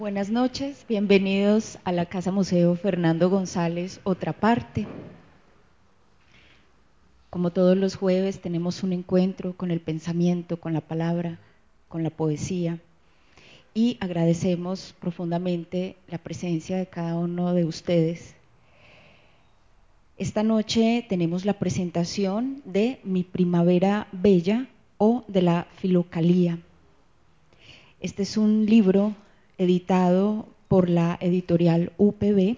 Buenas noches, bienvenidos a la Casa Museo Fernando González, otra parte. Como todos los jueves tenemos un encuentro con el pensamiento, con la palabra, con la poesía y agradecemos profundamente la presencia de cada uno de ustedes. Esta noche tenemos la presentación de Mi Primavera Bella o de la Filocalía. Este es un libro editado por la editorial UPB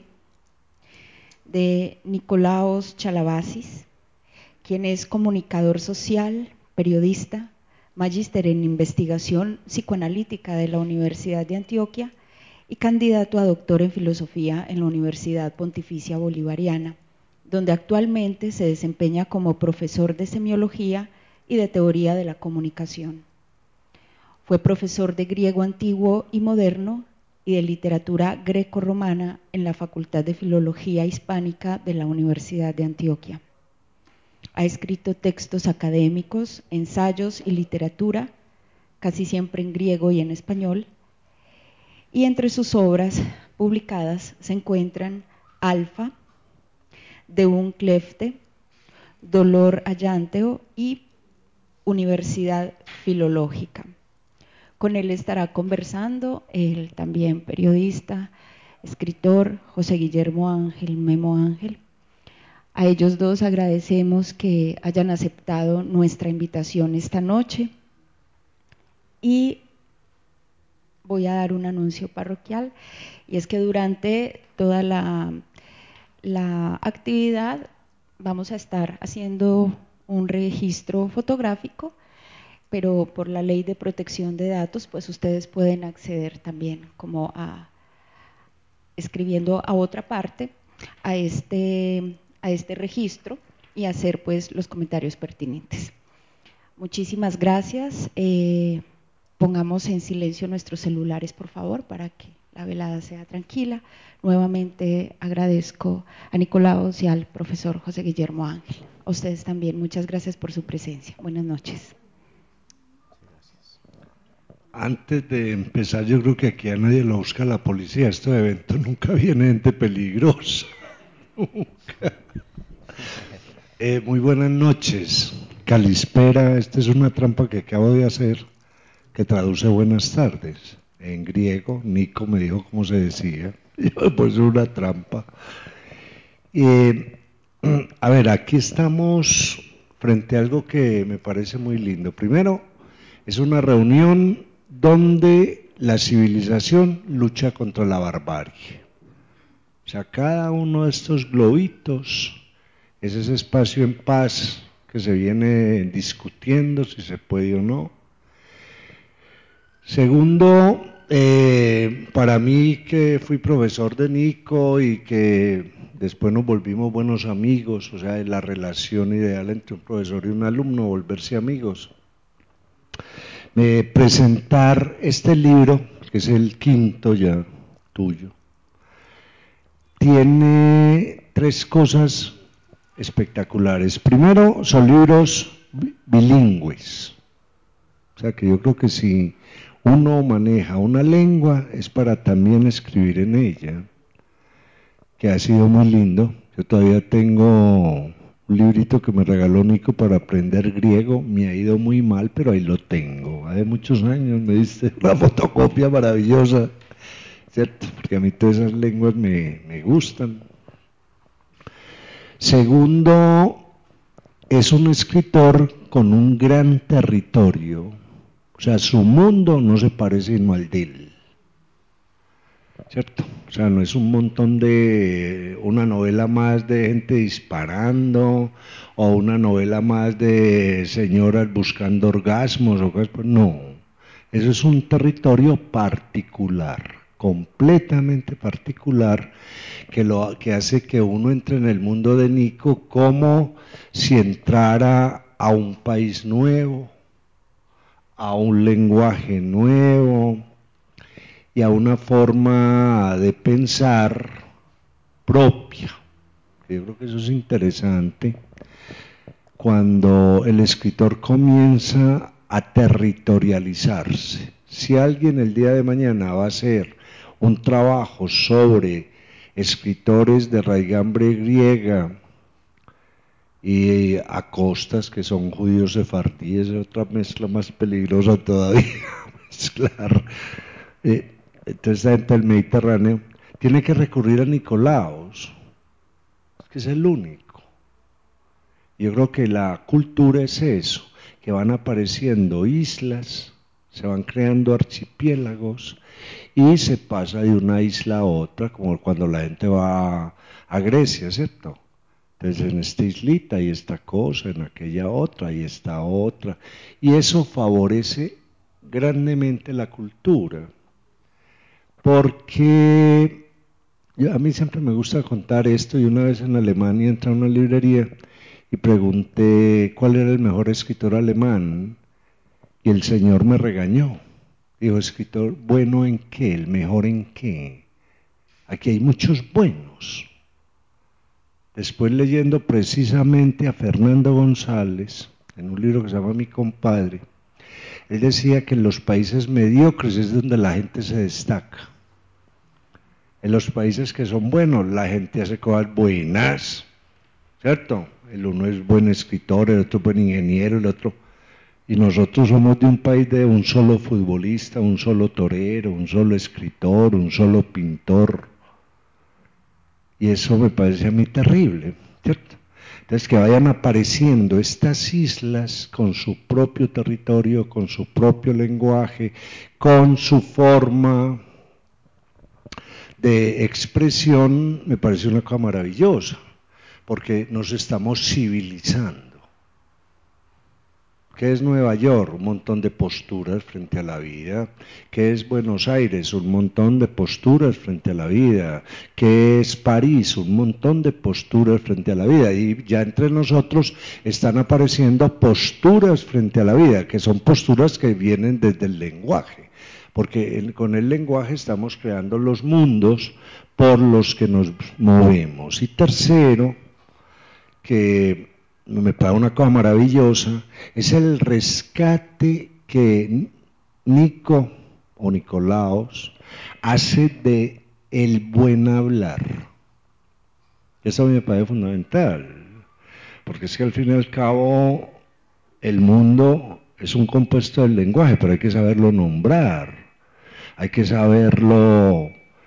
de Nicolaos Chalabasis, quien es comunicador social, periodista, magíster en investigación psicoanalítica de la Universidad de Antioquia y candidato a doctor en filosofía en la Universidad Pontificia Bolivariana, donde actualmente se desempeña como profesor de semiología y de teoría de la comunicación. Fue profesor de griego antiguo y moderno y de literatura greco-romana en la Facultad de Filología Hispánica de la Universidad de Antioquia. Ha escrito textos académicos, ensayos y literatura, casi siempre en griego y en español, y entre sus obras publicadas se encuentran Alfa, De un Clefte, Dolor Allanteo y Universidad Filológica. Con él estará conversando el también periodista, escritor José Guillermo Ángel, Memo Ángel. A ellos dos agradecemos que hayan aceptado nuestra invitación esta noche y voy a dar un anuncio parroquial, y es que durante toda la actividad vamos a estar haciendo un registro fotográfico, pero por la ley de protección de datos, pues ustedes pueden acceder también como escribiendo a otra parte a este registro y hacer pues los comentarios pertinentes. Muchísimas gracias. Pongamos en silencio nuestros celulares, por favor, para que la velada sea tranquila. Nuevamente agradezco a Nicolaos y al profesor José Guillermo Ángel. A ustedes también, muchas gracias por su presencia. Buenas noches. Antes de empezar, yo creo que aquí a nadie lo busca la policía. Estos eventos nunca viene gente peligrosa. Nunca. Muy buenas noches. Calispera, esta es una trampa que acabo de hacer, que traduce buenas tardes. En griego, Nico me dijo cómo se decía. Yo pues es una trampa. A ver, aquí estamos frente a algo que me parece muy lindo. Primero, es una reunión donde la civilización lucha contra la barbarie. O sea, cada uno de estos globitos es ese espacio en paz que se viene discutiendo si se puede o no. Segundo, para mí que fui profesor de Nico y que después nos volvimos buenos amigos, o sea, la relación ideal entre un profesor y un alumno, volverse amigos. Presentar este libro, que es el quinto ya tuyo, tiene tres cosas espectaculares. Primero, son libros bilingües, o sea que yo creo que si uno maneja una lengua es para también escribir en ella, que ha sido muy lindo. Yo todavía tengo un librito que me regaló Nico para aprender griego, me ha ido muy mal, pero ahí lo tengo. Hace muchos años me diste una fotocopia maravillosa, ¿cierto? Porque a mí todas esas lenguas me gustan. Segundo, es un escritor con un gran territorio, o sea, su mundo no se parece sino al de él, ¿cierto? O sea, no es un montón de, una novela más de gente disparando, o una novela más de señoras buscando orgasmos, o cosas, no. Eso es un territorio particular, completamente particular, que hace que uno entre en el mundo de Nico como si entrara a un país nuevo, a un lenguaje nuevo y a una forma de pensar propia. Yo creo que eso es interesante cuando el escritor comienza a territorializarse. Si alguien el día de mañana va a ser un trabajo sobre escritores de raigambre griega y acostas que son judíos sefardíes, es otra mezcla más peligrosa todavía, mezclar. Entonces la gente del Mediterráneo tiene que recurrir a Nicolaos, que es el único. Yo creo que la cultura es eso, que van apareciendo islas, se van creando archipiélagos y se pasa de una isla a otra, como cuando la gente va a Grecia, ¿cierto? Entonces en esta islita hay esta cosa, en aquella otra y esta otra, y eso favorece grandemente la cultura, porque a mí siempre me gusta contar esto, y una vez en Alemania entré a una librería y pregunté cuál era el mejor escritor alemán, y el señor me regañó. Dijo, escritor, ¿bueno en qué? ¿El mejor en qué? Aquí hay muchos buenos. Después leyendo precisamente a Fernando González, en un libro que se llama Mi compadre, él decía que en los países mediocres es donde la gente se destaca. En los países que son buenos, la gente hace cosas buenas, ¿cierto? El uno es buen escritor, el otro es buen ingeniero, el otro... Y nosotros somos de un país de un solo futbolista, un solo torero, un solo escritor, un solo pintor. Y eso me parece a mí terrible, ¿cierto? Entonces que vayan apareciendo estas islas con su propio territorio, con su propio lenguaje, con su forma de expresión, me parece una cosa maravillosa, porque nos estamos civilizando. ¿Qué es Nueva York? Un montón de posturas frente a la vida. ¿Qué es Buenos Aires? Un montón de posturas frente a la vida. ¿Qué es París? Un montón de posturas frente a la vida. Y ya entre nosotros están apareciendo posturas frente a la vida, que son posturas que vienen desde el lenguaje. Porque con el lenguaje estamos creando los mundos por los que nos movemos. Y tercero, que me parece una cosa maravillosa, es el rescate que Nico o Nicolaos hace de el buen hablar. Eso a mí me parece fundamental, porque es que al fin y al cabo el mundo es un compuesto del lenguaje, pero hay que saberlo nombrar, hay que saberlo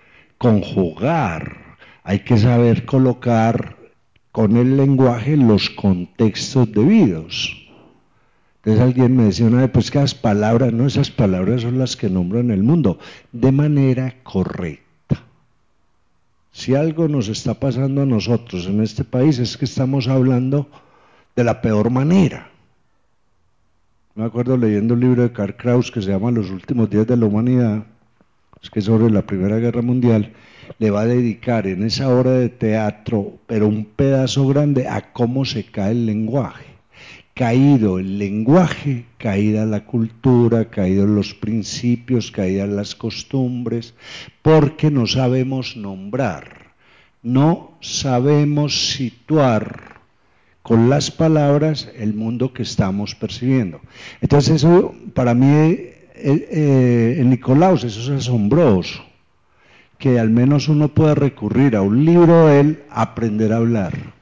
conjugar, hay que saber colocar con el lenguaje los contextos debidos. Entonces alguien me decía una vez, pues que las palabras, no, esas palabras son las que nombran el mundo, de manera correcta. Si algo nos está pasando a nosotros en este país es que estamos hablando de la peor manera. Me acuerdo leyendo un libro de Karl Kraus que se llama Los últimos días de la humanidad, es que sobre la Primera Guerra Mundial, le va a dedicar en esa obra de teatro, pero un pedazo grande, a cómo se cae el lenguaje. Caído el lenguaje, caída la cultura, caídos los principios, caídas las costumbres, porque no sabemos nombrar, no sabemos situar con las palabras el mundo que estamos percibiendo. Entonces eso para mí, en Nicolaos, eso es asombroso, que al menos uno pueda recurrir a un libro de él, aprender a hablar.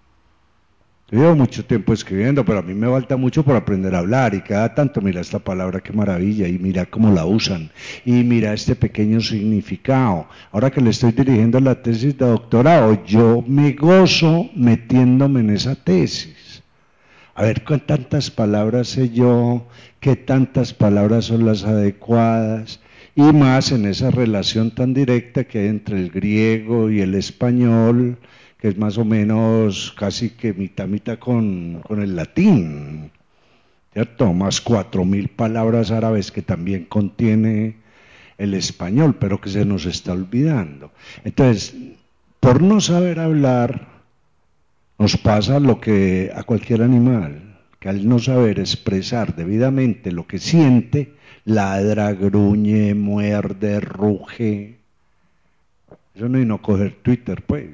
Yo llevo mucho tiempo escribiendo, pero a mí me falta mucho por aprender a hablar, y cada tanto mira esta palabra, qué maravilla, y mira cómo la usan, y mira este pequeño significado. Ahora que le estoy dirigiendo la tesis de doctorado, yo me gozo metiéndome en esa tesis. A ver, ¿con tantas palabras sé yo? ¿Qué tantas palabras son las adecuadas? Y más en esa relación tan directa que hay entre el griego y el español, que es más o menos casi que mitad con el latín, ¿cierto? Más 4000 palabras árabes que también contiene el español, pero que se nos está olvidando. Entonces, por no saber hablar, nos pasa lo que a cualquier animal, que al no saber expresar debidamente lo que siente, ladra, gruñe, muerde, ruge. Eso no es no coger Twitter, pues.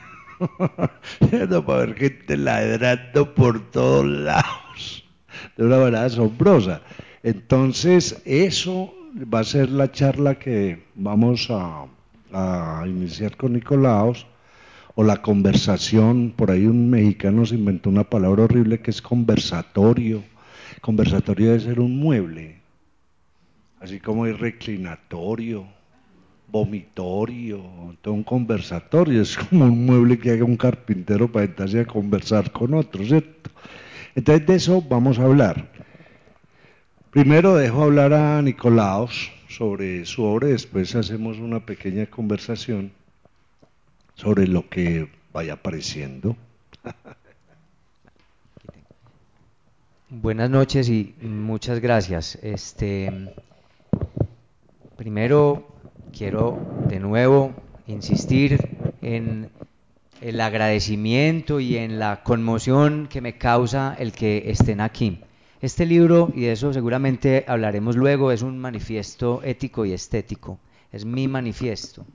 No, para ver gente ladrando por todos lados, de una manera asombrosa. Entonces, eso va a ser la charla que vamos a iniciar con Nicolaos, o la conversación. Por ahí un mexicano se inventó una palabra horrible que es conversatorio. Conversatorio debe ser un mueble, así como hay reclinatorio, vomitorio, todo un conversatorio, es como un mueble que haga un carpintero para sentarse a conversar con otros, ¿cierto? Entonces de eso vamos a hablar. Primero dejo hablar a Nicolaos sobre su obra y después hacemos una pequeña conversación sobre lo que vaya apareciendo. Buenas noches y muchas gracias. Primero quiero de nuevo insistir en el agradecimiento y en la conmoción que me causa el que estén aquí. Este libro, y de eso seguramente hablaremos luego, es un manifiesto ético y estético. Es mi manifiesto.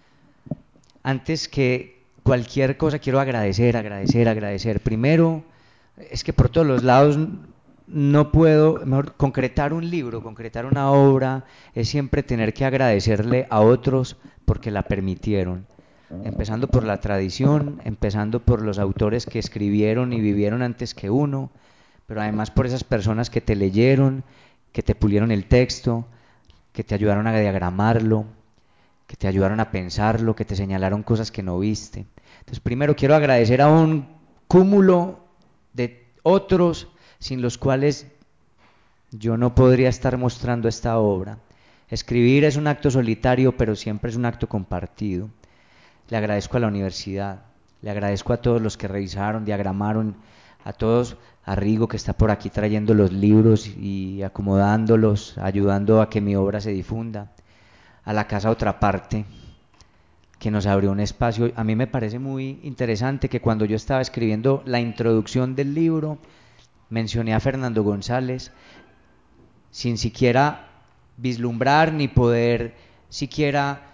Antes que cualquier cosa quiero agradecer. Primero, es que por todos los lados no puedo, mejor, concretar un libro, concretar una obra, es siempre tener que agradecerle a otros porque la permitieron. Empezando por la tradición, empezando por los autores que escribieron y vivieron antes que uno, pero además por esas personas que te leyeron, que te pulieron el texto, que te ayudaron a diagramarlo, que te ayudaron a pensarlo, que te señalaron cosas que no viste. Entonces, primero quiero agradecer a un cúmulo de otros sin los cuales yo no podría estar mostrando esta obra. Escribir es un acto solitario, pero siempre es un acto compartido. Le agradezco a la universidad, le agradezco a todos los que revisaron, diagramaron, a todos, a Rigo que está por aquí trayendo los libros y acomodándolos, ayudando a que mi obra se difunda, a la Casa Otra Parte, que nos abrió un espacio. A mí me parece muy interesante que cuando yo estaba escribiendo la introducción del libro, mencioné a Fernando González, sin siquiera vislumbrar ni poder siquiera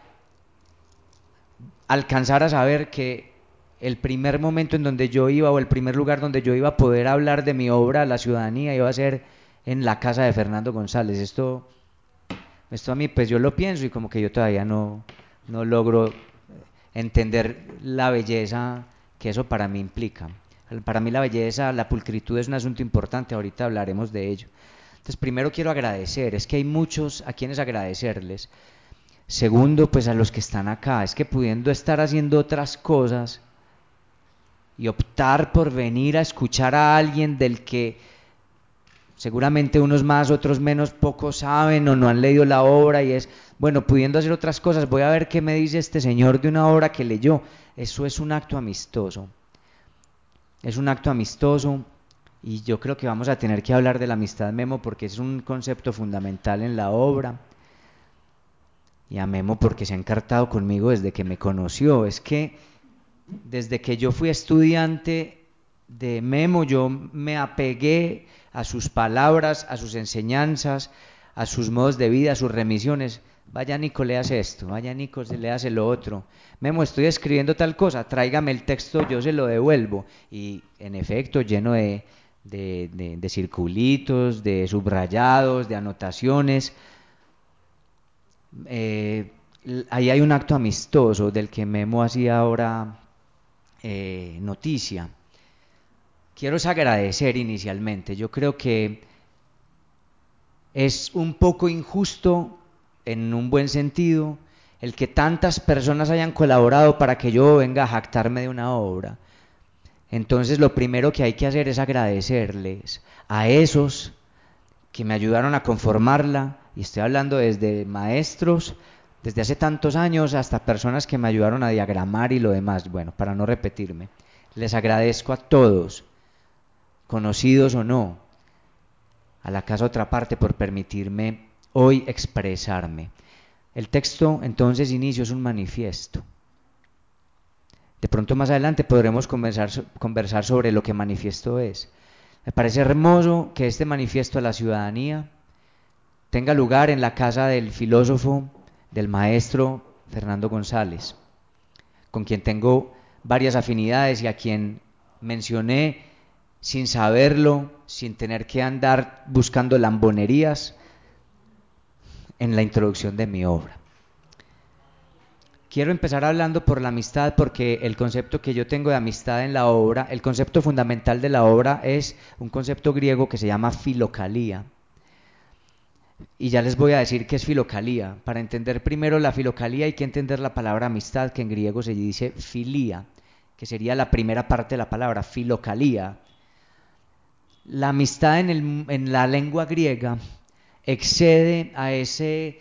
alcanzar a saber que el primer momento en donde yo iba, o el primer lugar donde yo iba a poder hablar de mi obra a la ciudadanía, iba a ser en la casa de Fernando González. Esto a mí, pues yo lo pienso y como que yo todavía no logro entender la belleza que eso para mí implica. Para mí la belleza, la pulcritud es un asunto importante, ahorita hablaremos de ello. Entonces, primero quiero agradecer, es que hay muchos a quienes agradecerles. Segundo, pues a los que están acá, es que pudiendo estar haciendo otras cosas y optar por venir a escuchar a alguien del que seguramente unos más, otros menos, pocos saben o no han leído la obra, y es, bueno, pudiendo hacer otras cosas, voy a ver qué me dice este señor de una obra que leyó. Eso es un acto amistoso. Es un acto amistoso y yo creo que vamos a tener que hablar de la amistad, Memo, porque es un concepto fundamental en la obra. Y a Memo porque se ha encartado conmigo desde que me conoció. Es que desde que yo fui estudiante de Memo, yo me apegué a sus palabras, a sus enseñanzas, a sus modos de vida, a sus remisiones. Vaya Nico, leas esto, vaya Nico, leas lo otro. Memo, estoy escribiendo tal cosa, tráigame el texto, yo se lo devuelvo. Y en efecto, lleno de circulitos, de subrayados, de anotaciones. Ahí hay un acto amistoso del que Memo hacía ahora noticia. Quiero agradecer inicialmente. Yo creo que es un poco injusto, en un buen sentido, el que tantas personas hayan colaborado para que yo venga a jactarme de una obra. Entonces lo primero que hay que hacer es agradecerles a esos que me ayudaron a conformarla, y estoy hablando desde maestros, desde hace tantos años, hasta personas que me ayudaron a diagramar y lo demás. Bueno, para no repetirme, les agradezco a todos, conocidos o no, a la Casa Otra Parte por permitirme hoy expresarme. El texto, entonces, inicio, es un manifiesto. De pronto más adelante podremos conversar sobre lo que manifiesto es. Me parece hermoso que este manifiesto a la ciudadanía tenga lugar en la casa del filósofo, del maestro Fernando González, con quien tengo varias afinidades y a quien mencioné sin saberlo, sin tener que andar buscando lambonerías, en la introducción de mi obra. Quiero empezar hablando por la amistad porque el concepto que yo tengo de amistad en la obra, el concepto fundamental de la obra es un concepto griego que se llama filokalía. Y ya les voy a decir qué es filokalía. Para entender primero la filokalía hay que entender la palabra amistad, que en griego se dice filía, que sería la primera parte de la palabra, filokalía. La amistad en la lengua griega excede a ese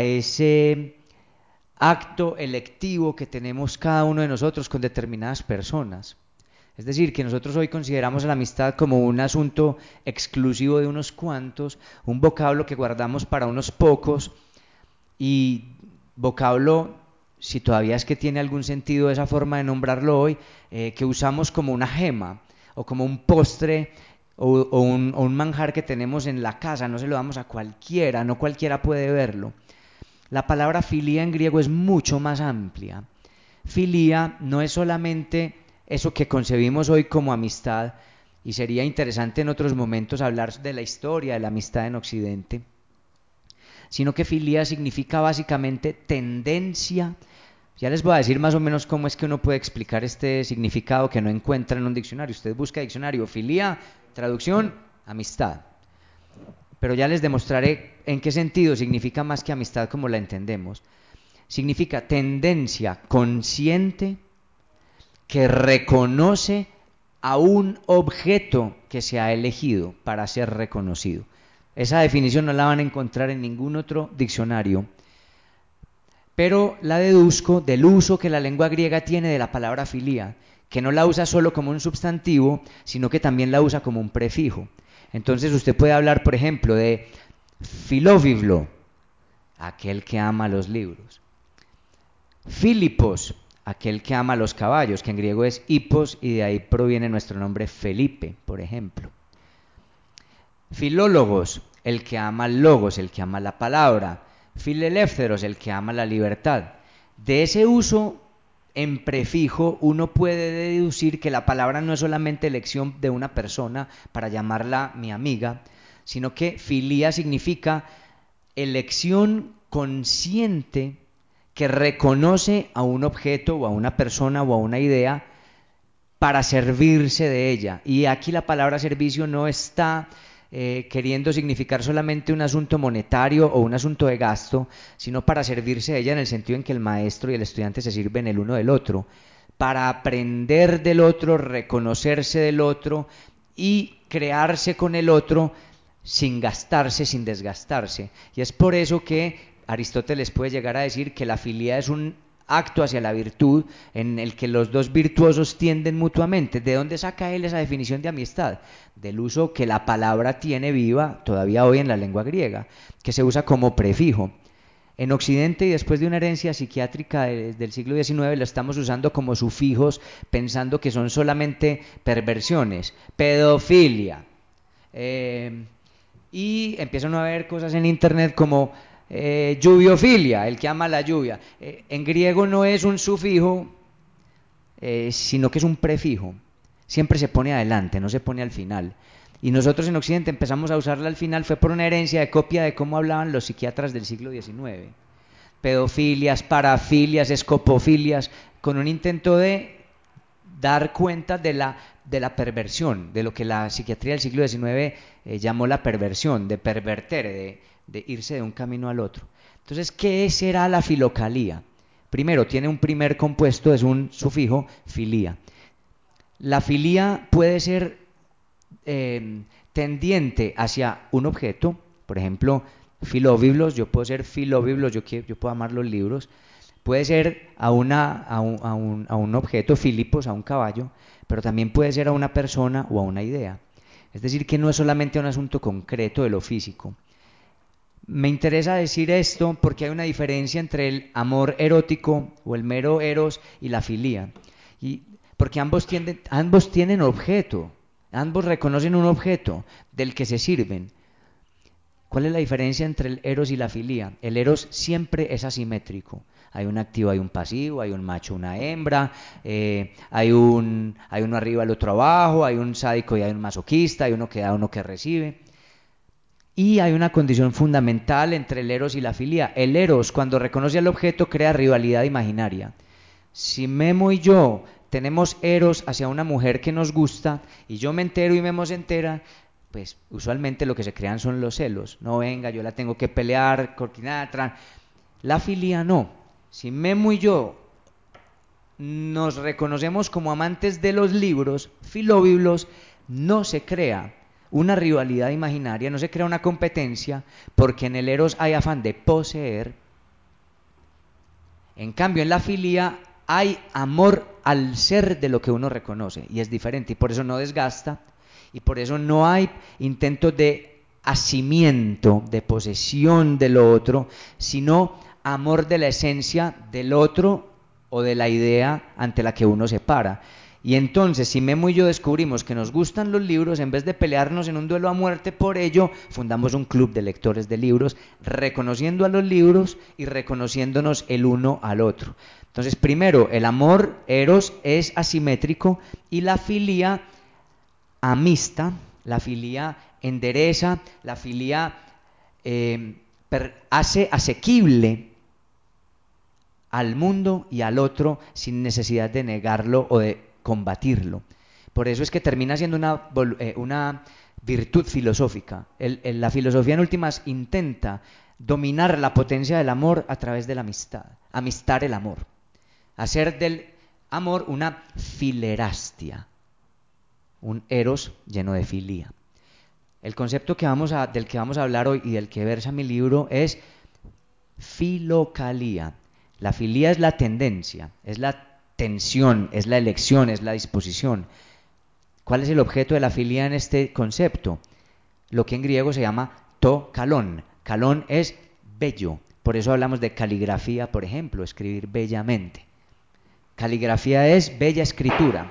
acto electivo que tenemos cada uno de nosotros con determinadas personas. Es decir, que nosotros hoy consideramos la amistad como un asunto exclusivo de unos cuantos, un vocablo que guardamos para unos pocos, y vocablo, si todavía es que tiene algún sentido esa forma de nombrarlo hoy, que usamos como una gema o como un postre o un manjar que tenemos en la casa, no se lo damos a cualquiera, no cualquiera puede verlo. La palabra filía en griego es mucho más amplia. Filía no es solamente eso que concebimos hoy como amistad, y sería interesante en otros momentos hablar de la historia de la amistad en Occidente, sino que filía significa básicamente tendencia. Ya les voy a decir más o menos cómo es que uno puede explicar este significado que no encuentra en un diccionario. Usted busca diccionario, filía, traducción, amistad. Pero ya les demostraré en qué sentido significa más que amistad como la entendemos. Significa tendencia consciente que reconoce a un objeto que se ha elegido para ser reconocido. Esa definición no la van a encontrar en ningún otro diccionario, pero la deduzco del uso que la lengua griega tiene de la palabra filía, que no la usa solo como un sustantivo, sino que también la usa como un prefijo. Entonces usted puede hablar, por ejemplo, de filóbiblo, aquel que ama los libros. Filipos, aquel que ama los caballos, que en griego es hippos, y de ahí proviene nuestro nombre Felipe, por ejemplo. Filólogos, el que ama el logos, el que ama la palabra. Fileleftheros, el que ama la libertad. De ese uso en prefijo uno puede deducir que la palabra no es solamente elección de una persona para llamarla mi amiga, sino que filía significa elección consciente que reconoce a un objeto o a una persona o a una idea para servirse de ella. Y aquí la palabra servicio no está queriendo significar solamente un asunto monetario o un asunto de gasto, sino para servirse de ella en el sentido en que el maestro y el estudiante se sirven el uno del otro, para aprender del otro, reconocerse del otro y crearse con el otro sin gastarse, sin desgastarse. Y es por eso que Aristóteles puede llegar a decir que la filia es un acto hacia la virtud en el que los dos virtuosos tienden mutuamente. ¿De dónde saca él esa definición de amistad? Del uso que la palabra tiene viva todavía hoy en la lengua griega, que se usa como prefijo. En Occidente, y después de una herencia psiquiátrica del siglo XIX, lo estamos usando como sufijos, pensando que son solamente perversiones, pedofilia. Y empiezan a ver cosas en internet como lluviofilia, el que ama la lluvia. En griego no es un sufijo, sino que es un prefijo. Siempre se pone adelante, no se pone al final. Y nosotros en Occidente empezamos a usarla al final, fue por una herencia de copia de cómo hablaban los psiquiatras del siglo XIX. Pedofilias, parafilias, escopofilias, con un intento de dar cuenta de la perversión, de lo que la psiquiatría del siglo XIX llamó la perversión, de perverter, de irse de un camino al otro. Entonces, ¿qué será la filokalía? Primero, tiene un primer compuesto, es un sufijo, filía. La filía puede ser tendiente hacia un objeto, por ejemplo, filóbiblos, yo puedo ser filóbiblos, yo puedo amar los libros. Puede ser a un objeto, Filipos, a un caballo, pero también puede ser a una persona o a una idea. Es decir, que no es solamente un asunto concreto de lo físico. Me interesa decir esto porque hay una diferencia entre el amor erótico o el mero eros y la filía. Y porque ambos tienen objeto, ambos reconocen un objeto del que se sirven. ¿Cuál es la diferencia entre el eros y la filía? El eros siempre es asimétrico. Hay un activo, hay un pasivo, hay un macho, una hembra, hay uno arriba, el otro abajo, hay un sádico y hay un masoquista, hay uno que da, uno que recibe. Y hay una condición fundamental entre el eros y la filia. El eros, cuando reconoce al objeto, crea rivalidad imaginaria. Si Memo y yo tenemos eros hacia una mujer que nos gusta, y yo me entero y Memo se entera, pues usualmente lo que se crean son los celos. No, venga, yo la tengo que pelear, cortinatra. La filia no. Si Memo y yo nos reconocemos como amantes de los libros, filóbiblos, no se crea una rivalidad imaginaria, no se crea una competencia, porque en el eros hay afán de poseer. En cambio, en la filia hay amor al ser de lo que uno reconoce, y es diferente, y por eso no desgasta, y por eso no hay intentos de asimiento, de posesión de lo otro, sino amor de la esencia del otro o de la idea ante la que uno se para. Y entonces, si Memo y yo descubrimos que nos gustan los libros, en vez de pelearnos en un duelo a muerte por ello, fundamos un club de lectores de libros, reconociendo a los libros y reconociéndonos el uno al otro. Entonces, primero, el amor, eros, es asimétrico, y la filia amista, la filia endereza, la filia hace asequible al mundo y al otro sin necesidad de negarlo o de combatirlo. Por eso es que termina siendo una virtud filosófica. La filosofía en últimas intenta dominar la potencia del amor a través de la amistad, amistar el amor, hacer del amor una filerastia, un eros lleno de filia. El concepto del que vamos a hablar hoy y del que versa mi libro es filocalía. La filia es la tendencia, es la tensión, es la elección, es la disposición. ¿Cuál es el objeto de la filia en este concepto? Lo que en griego se llama to kalón. Kalón es bello. Por eso hablamos de caligrafía, por ejemplo, escribir bellamente. Caligrafía es bella escritura.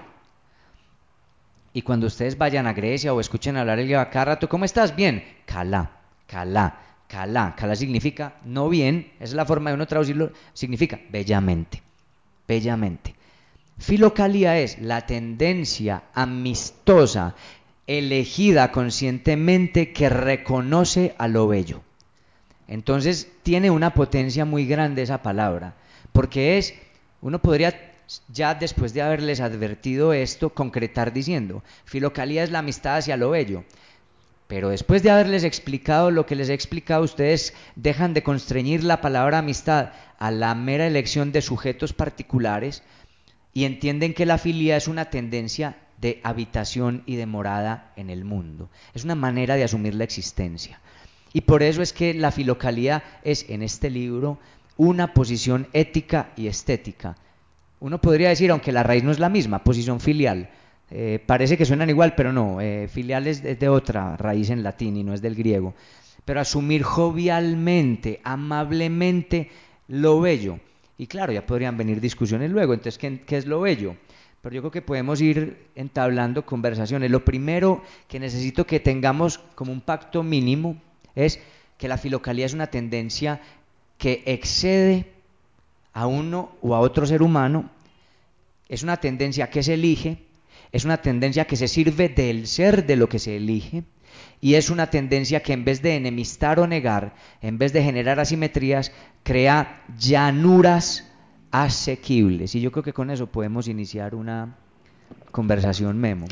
Y cuando ustedes vayan a Grecia o escuchen hablar el griego a cada rato, ¿cómo estás? Bien. Kalá, kalá. Kalá, kalá significa no bien, esa es la forma de uno traducirlo, significa bellamente, bellamente. Filocalía es la tendencia amistosa, elegida conscientemente, que reconoce a lo bello. Entonces tiene una potencia muy grande esa palabra, porque uno podría ya después de haberles advertido esto, concretar diciendo, filocalía es la amistad hacia lo bello. Pero después de haberles explicado lo que les he explicado, ustedes dejan de constreñir la palabra amistad a la mera elección de sujetos particulares y entienden que la filia es una tendencia de habitación y de morada en el mundo. Es una manera de asumir la existencia. Y por eso es que la filocalía es, en este libro, una posición ética y estética. Uno podría decir, aunque la raíz no es la misma, posición filial. Parece que suenan igual, pero no, filial es de otra raíz en latín y no es del griego. Pero asumir jovialmente, amablemente lo bello. Y claro, ya podrían venir discusiones luego, entonces, ¿qué es lo bello? Pero yo creo que podemos ir entablando conversaciones. Lo primero que necesito que tengamos como un pacto mínimo es que la filocalía es una tendencia que excede a uno o a otro ser humano, es una tendencia que se elige, es una tendencia que se sirve del ser de lo que se elige, y es una tendencia que en vez de enemistar o negar, en vez de generar asimetrías, crea llanuras asequibles. Y yo creo que con eso podemos iniciar una conversación, Memo.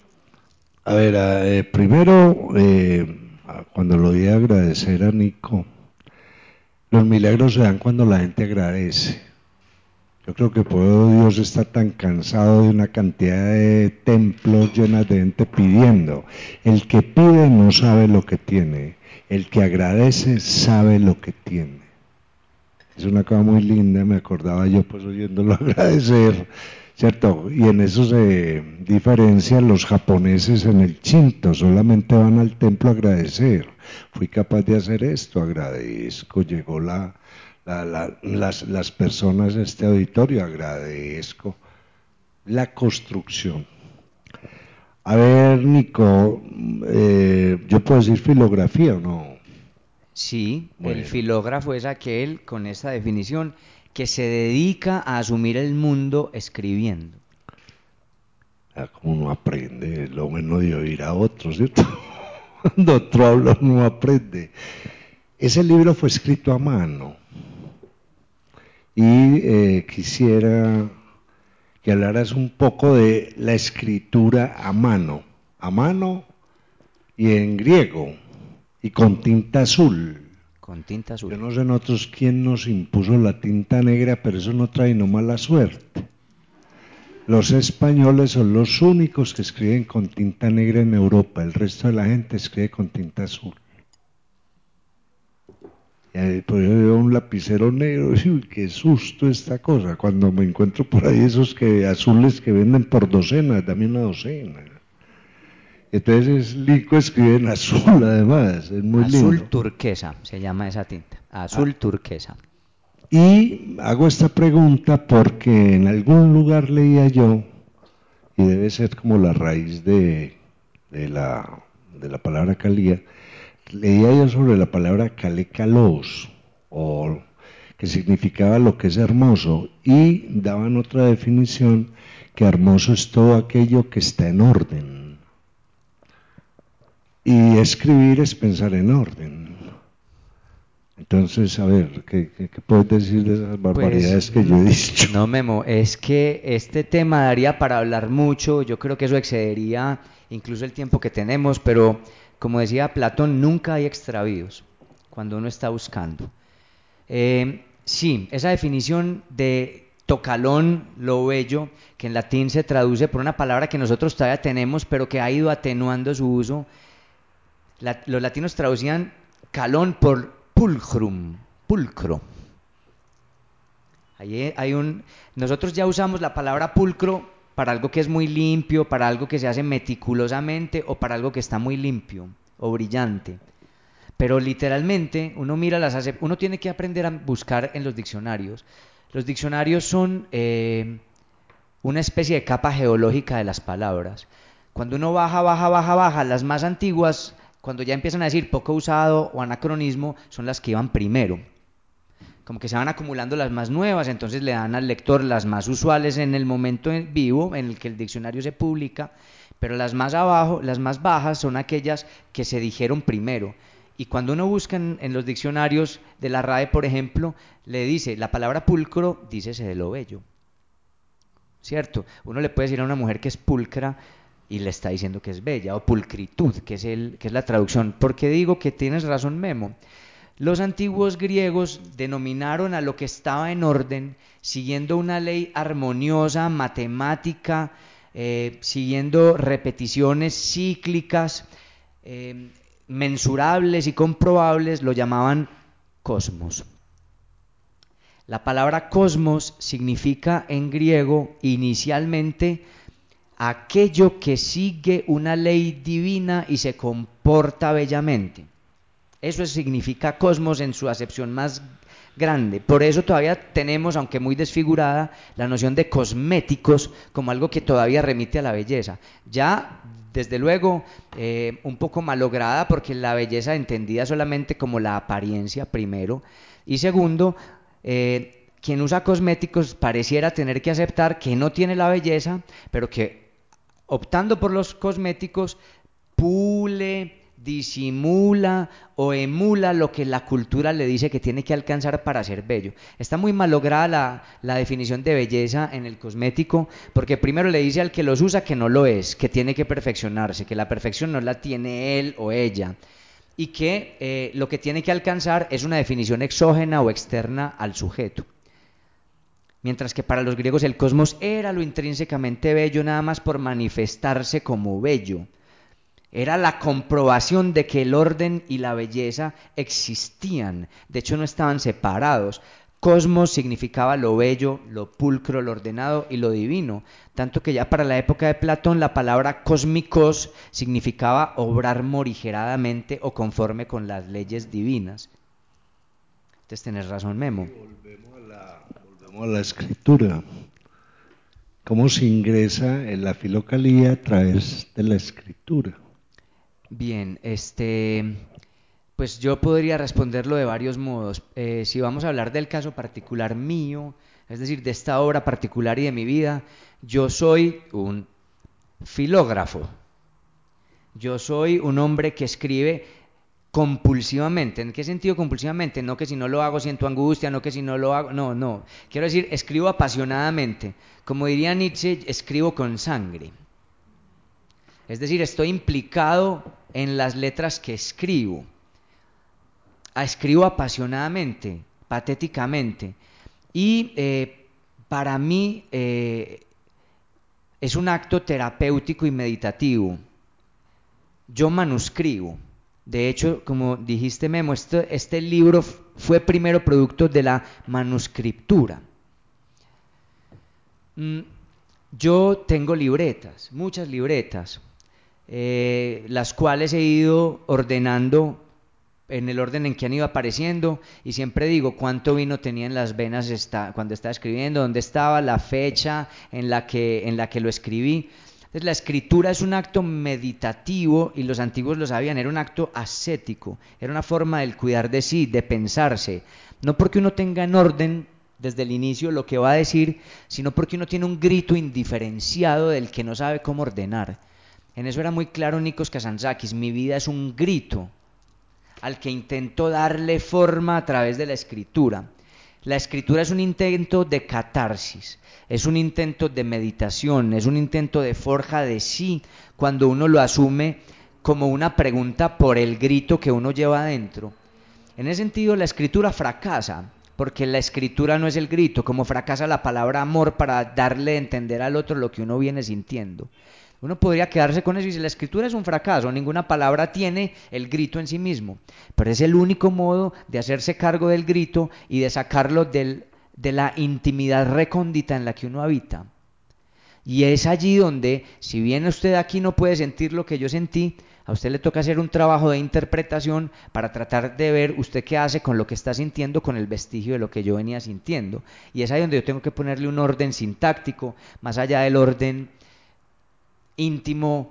A ver, primero, cuando lo voy a agradecer a Nico, los milagros se dan cuando la gente agradece. Yo creo que por eso Dios está tan cansado de una cantidad de templos llenas de gente pidiendo. El que pide no sabe lo que tiene, el que agradece sabe lo que tiene. Es una cosa muy linda, me acordaba yo pues oyéndolo agradecer, ¿cierto? Y en eso se diferencian los japoneses en el Shinto, solamente van al templo a agradecer. Fui capaz de hacer esto, agradezco, llegó las personas de este auditorio, agradezco. La construcción. A ver, Nico, ¿yo puedo decir filografía o no? Sí, Bueno. el filógrafo es aquel, con esta definición, que se dedica a asumir el mundo escribiendo. Como uno aprende, lo bueno de oír a otros, ¿cierto? cuando otro habla no aprende. Ese libro fue escrito a mano y quisiera que hablaras un poco de la escritura a mano y en griego y con tinta azul. Con tinta azul. Yo no sé nosotros quién nos impuso la tinta negra, pero eso no trae no mala suerte. Los españoles son los únicos que escriben con tinta negra en Europa, el resto de la gente escribe con tinta azul. Y ahí, pues yo veo un lapicero negro, y uy, qué susto esta cosa, cuando me encuentro por ahí esos azules que venden por docenas, dame una docena. Entonces Lico escribe en azul además, es muy Azul lindo. turquesa se llama esa tinta, azul turquesa. Y hago esta pregunta porque en algún lugar leía yo, y debe ser como la raíz de la palabra calía, leía yo sobre la palabra calé-calós, o que significaba lo que es hermoso, y daban otra definición, que hermoso es todo aquello que está en orden. Y escribir es pensar en orden. Entonces, a ver, ¿qué puedes decir de esas barbaridades Pues que yo he dicho? no, Memo, es que este tema daría para hablar mucho, yo creo que eso excedería incluso el tiempo que tenemos, pero como decía Platón, nunca hay extravíos cuando uno está buscando. Sí, esa definición de tocalón, lo bello, que en latín se traduce por una palabra que nosotros todavía tenemos, pero que ha ido atenuando su uso. Los latinos traducían calón por pulcrum, pulcro. Nosotros ya usamos la palabra pulcro para algo que es muy limpio, para algo que se hace meticulosamente o para algo que está muy limpio o brillante. Pero literalmente uno tiene que aprender a buscar en los diccionarios. Los diccionarios son una especie de capa geológica de las palabras. Cuando uno baja, las más antiguas, cuando ya empiezan a decir poco usado o anacronismo, son las que iban primero. Como que se van acumulando las más nuevas, entonces le dan al lector las más usuales en el momento vivo en el que el diccionario se publica, pero las más abajo, las más bajas son aquellas que se dijeron primero. Y cuando uno busca en los diccionarios de la RAE, por ejemplo, le dice la palabra pulcro, dícese de lo bello. ¿Cierto? Uno le puede decir a una mujer que es pulcra y le está diciendo que es bella, o pulcritud, que es la traducción. ¿Por qué digo que tienes razón, Memo? Los antiguos griegos denominaron a lo que estaba en orden, siguiendo una ley armoniosa, matemática, siguiendo repeticiones cíclicas, mensurables y comprobables, lo llamaban cosmos. La palabra cosmos significa en griego inicialmente aquello que sigue una ley divina y se comporta bellamente. Eso significa cosmos en su acepción más grande. Por eso todavía tenemos, aunque muy desfigurada, la noción de cosméticos como algo que todavía remite a la belleza. Ya, desde luego, un poco malograda porque la belleza entendida solamente como la apariencia, primero, y segundo, quien usa cosméticos pareciera tener que aceptar que no tiene la belleza, pero que optando por los cosméticos pule, disimula o emula lo que la cultura le dice que tiene que alcanzar para ser bello. Está muy malograda la definición de belleza en el cosmético, porque primero le dice al que los usa que no lo es, que tiene que perfeccionarse, que la perfección no la tiene él o ella, y que lo que tiene que alcanzar es una definición exógena o externa al sujeto. Mientras que para los griegos el cosmos era lo intrínsecamente bello nada más por manifestarse como bello. Era la comprobación de que el orden y la belleza existían, de hecho no estaban separados. Cosmos significaba lo bello, lo pulcro, lo ordenado y lo divino, tanto que ya para la época de Platón la palabra cósmicos significaba obrar morigeradamente o conforme con las leyes divinas. Entonces tenés razón, Memo. Volvemos a la escritura. ¿Cómo se ingresa en la filocalía a través de la escritura? Bien, pues yo podría responderlo de varios modos. Si vamos a hablar del caso particular mío, es decir, de esta obra particular y de mi vida, yo soy un filógrafo. Yo soy un hombre que escribe compulsivamente. ¿En qué sentido compulsivamente? No que si no lo hago siento angustia, no que si no lo hago, no. Quiero decir, escribo apasionadamente. Como diría Nietzsche, escribo con sangre. Es decir, estoy implicado en las letras que escribo. Escribo apasionadamente, patéticamente. Y para mí es un acto terapéutico y meditativo. Yo manuscribo. De hecho, como dijiste, Memo, este libro fue primero producto de la manuscriptura. Yo tengo libretas, muchas libretas, las cuales he ido ordenando en el orden en que han ido apareciendo, y siempre digo cuánto vino tenía en las venas cuando estaba escribiendo, dónde estaba, la fecha en la que lo escribí. Entonces, la escritura es un acto meditativo, y los antiguos lo sabían, era un acto ascético, era una forma del cuidar de sí, de pensarse, no porque uno tenga en orden desde el inicio lo que va a decir, sino porque uno tiene un grito indiferenciado del que no sabe cómo ordenar. En eso era muy claro Nikos Kazantzakis: mi vida es un grito al que intento darle forma a través de la escritura. La escritura es un intento de catarsis, es un intento de meditación, es un intento de forja de sí, cuando uno lo asume como una pregunta por el grito que uno lleva adentro. En ese sentido, la escritura fracasa, porque la escritura no es el grito, como fracasa la palabra amor para darle a entender al otro lo que uno viene sintiendo. Uno podría quedarse con eso y si la escritura es un fracaso, ninguna palabra tiene el grito en sí mismo, pero es el único modo de hacerse cargo del grito y de sacarlo de la intimidad recóndita en la que uno habita. Y es allí donde, si bien usted aquí no puede sentir lo que yo sentí, a usted le toca hacer un trabajo de interpretación para tratar de ver usted qué hace con lo que está sintiendo, con el vestigio de lo que yo venía sintiendo. Y es ahí donde yo tengo que ponerle un orden sintáctico, más allá del orden íntimo,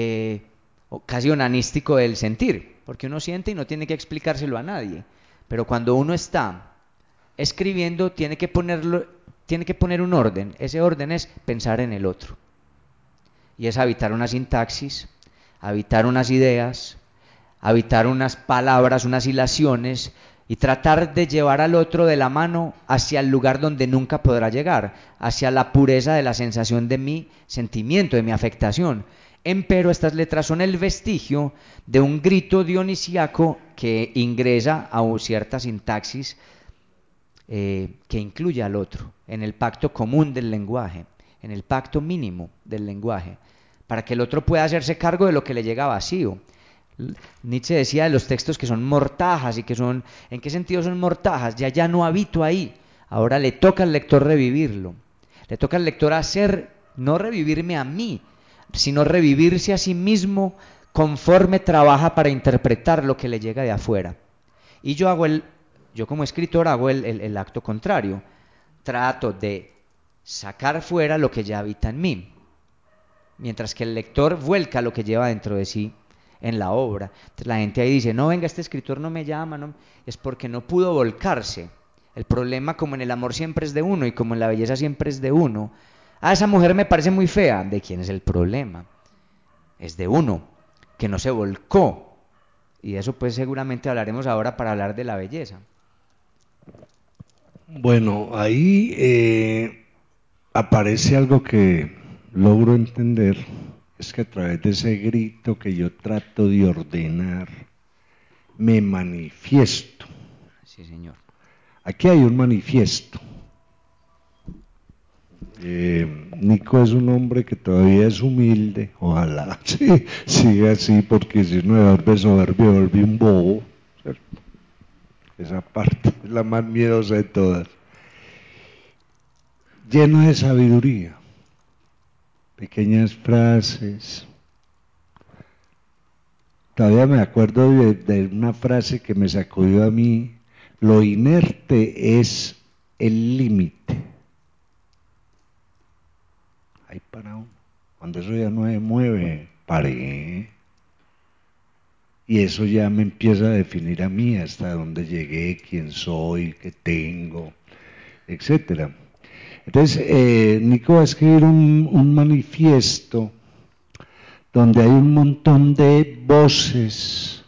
casi onanístico del sentir, porque uno siente y no tiene que explicárselo a nadie. Pero cuando uno está escribiendo, tiene que poner un orden. Ese orden es pensar en el otro. Y es habitar una sintaxis, habitar unas ideas, habitar unas palabras, unas hilaciones, y tratar de llevar al otro de la mano hacia el lugar donde nunca podrá llegar, hacia la pureza de la sensación de mi sentimiento, de mi afectación. Empero estas letras son el vestigio de un grito dionisíaco que ingresa a cierta sintaxis que incluye al otro, en el pacto común del lenguaje, en el pacto mínimo del lenguaje, para que el otro pueda hacerse cargo de lo que le llega vacío. Nietzsche decía de los textos que son mortajas y que son, ¿en qué sentido son mortajas? Ya no habito ahí, ahora le toca al lector revivirlo, le toca al lector hacer, no revivirme a mí, sino revivirse a sí mismo conforme trabaja para interpretar lo que le llega de afuera. Y yo como escritor hago el acto contrario, trato de sacar fuera lo que ya habita en mí, mientras que el lector vuelca lo que lleva dentro de sí en la obra. Entonces la gente ahí dice, no, venga, este escritor no me llama, no, es porque no pudo volcarse. El problema, como en el amor, siempre es de uno, y como en la belleza siempre es de uno. Esa mujer me parece muy fea. ¿De quién es el problema? Es de uno, que no se volcó. Y de eso pues seguramente hablaremos ahora para hablar de la belleza. Bueno, ahí aparece algo que logro entender, es que a través de ese grito que yo trato de ordenar, me manifiesto. Sí, señor. Aquí hay un manifiesto. Nico es un hombre que todavía es humilde, ojalá sí, siga así, porque si no me vuelve soberbio, me vuelve un bobo, ¿cierto? Esa parte es la más miedosa de todas. Lleno de sabiduría, pequeñas frases. Todavía me acuerdo de una frase que me sacudió a mí: lo inerte es el límite. Ahí para uno. Cuando eso ya no se mueve, paré. Y eso ya me empieza a definir a mí, hasta dónde llegué, quién soy, qué tengo, etcétera. Entonces, Nico va a escribir un manifiesto donde hay un montón de voces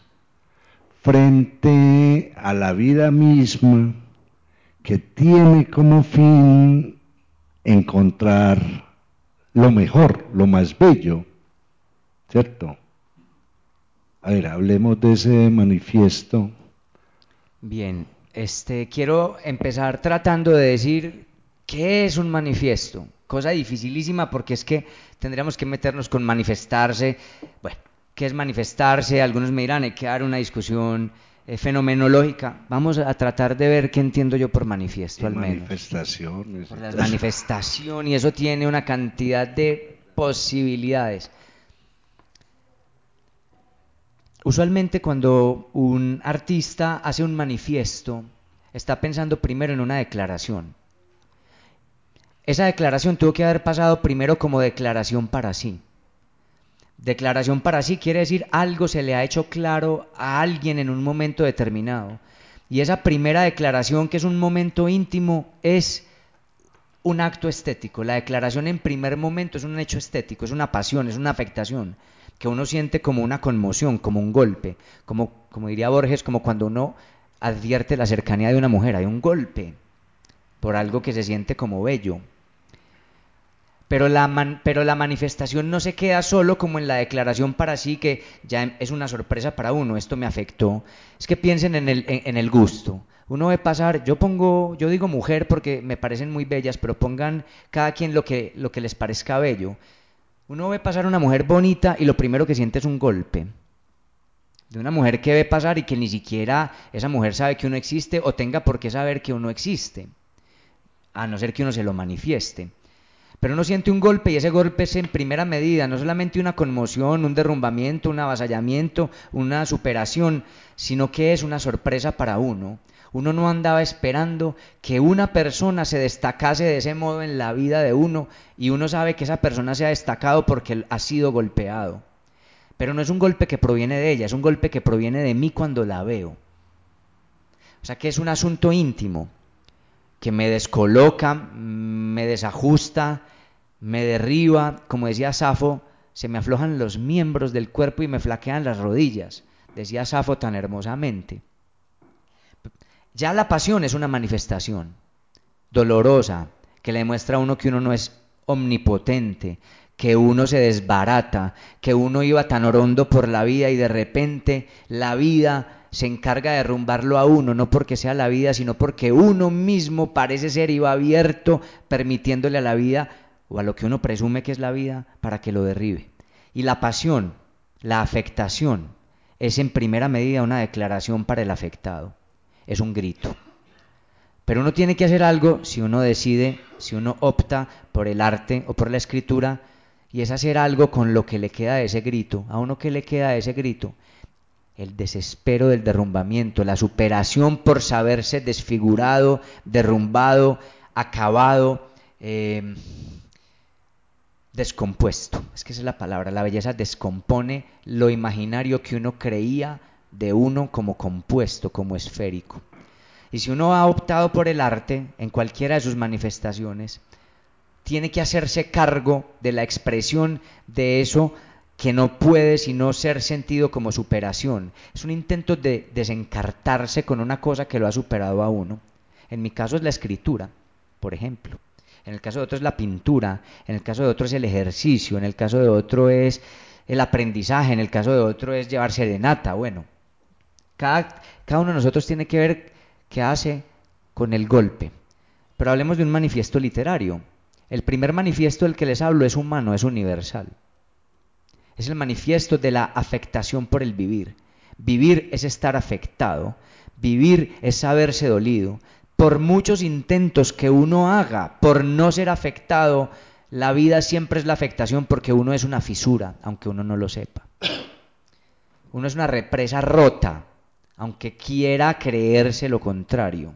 frente a la vida misma que tiene como fin encontrar lo mejor, lo más bello, ¿cierto? A ver, hablemos de ese manifiesto. Bien, quiero empezar tratando de decir qué es un manifiesto. Cosa dificilísima porque es que tendríamos que meternos con manifestarse. Bueno, ¿qué es manifestarse? Algunos me dirán, hay que dar una discusión fenomenológica. Vamos a tratar de ver qué entiendo yo por manifiesto, al menos. Manifestaciones. Por las manifestaciones, y eso tiene una cantidad de posibilidades. Usualmente cuando un artista hace un manifiesto, está pensando primero en una declaración. Esa declaración tuvo que haber pasado primero como declaración para sí. Declaración para sí quiere decir algo se le ha hecho claro a alguien en un momento determinado. Y esa primera declaración, que es un momento íntimo, es un acto estético. La declaración en primer momento es un hecho estético, es una pasión, es una afectación que uno siente como una conmoción, como un golpe, como diría Borges, como cuando uno advierte la cercanía de una mujer, hay un golpe por algo que se siente como bello. Pero la manifestación no se queda solo como en la declaración para sí, que ya es una sorpresa para uno, esto me afectó. Es que piensen en el gusto. Uno ve pasar, yo digo mujer porque me parecen muy bellas, pero pongan cada quien lo que les parezca bello. Uno ve pasar una mujer bonita y lo primero que siente es un golpe. De una mujer que ve pasar y que ni siquiera esa mujer sabe que uno existe o tenga por qué saber que uno existe, a no ser que uno se lo manifieste. Pero uno siente un golpe y ese golpe es en primera medida, no solamente una conmoción, un derrumbamiento, un avasallamiento, una superación, sino que es una sorpresa para uno. Uno no andaba esperando que una persona se destacase de ese modo en la vida de uno y uno sabe que esa persona se ha destacado porque ha sido golpeado. Pero no es un golpe que proviene de ella, es un golpe que proviene de mí cuando la veo. O sea que es un asunto íntimo que me descoloca, me desajusta, me derriba, como decía Safo, se me aflojan los miembros del cuerpo y me flaquean las rodillas, decía Safo tan hermosamente. Ya la pasión es una manifestación dolorosa, que le demuestra a uno que uno no es omnipotente, que uno se desbarata, que uno iba tan orondo por la vida y de repente la vida se encarga de derrumbarlo a uno, no porque sea la vida, sino porque uno mismo parece ser y va abierto, permitiéndole a la vida, o a lo que uno presume que es la vida, para que lo derribe. Y la pasión, la afectación, es en primera medida una declaración para el afectado, es un grito. Pero uno tiene que hacer algo si uno decide, si uno opta por el arte o por la escritura, y es hacer algo con lo que le queda de ese grito. ¿A uno qué le queda de ese grito? El desespero del derrumbamiento, la superación por saberse desfigurado, derrumbado, acabado, descompuesto. Es que esa es la palabra. La belleza descompone lo imaginario que uno creía de uno como compuesto, como esférico. Y si uno ha optado por el arte en cualquiera de sus manifestaciones, tiene que hacerse cargo de la expresión de eso que no puede sino ser sentido como superación. Es un intento de desencartarse con una cosa que lo ha superado a uno. En mi caso es la escritura, por ejemplo. En el caso de otro es la pintura, en el caso de otro es el ejercicio, en el caso de otro es el aprendizaje, en el caso de otro es llevar serenata. Bueno, cada uno de nosotros tiene que ver qué hace con el golpe. Pero hablemos de un manifiesto literario. El primer manifiesto del que les hablo es humano, es universal. Es el manifiesto de la afectación por el vivir. Vivir es estar afectado. Vivir es saberse dolido. Por muchos intentos que uno haga por no ser afectado, la vida siempre es la afectación porque uno es una fisura, aunque uno no lo sepa. Uno es una represa rota, aunque quiera creerse lo contrario.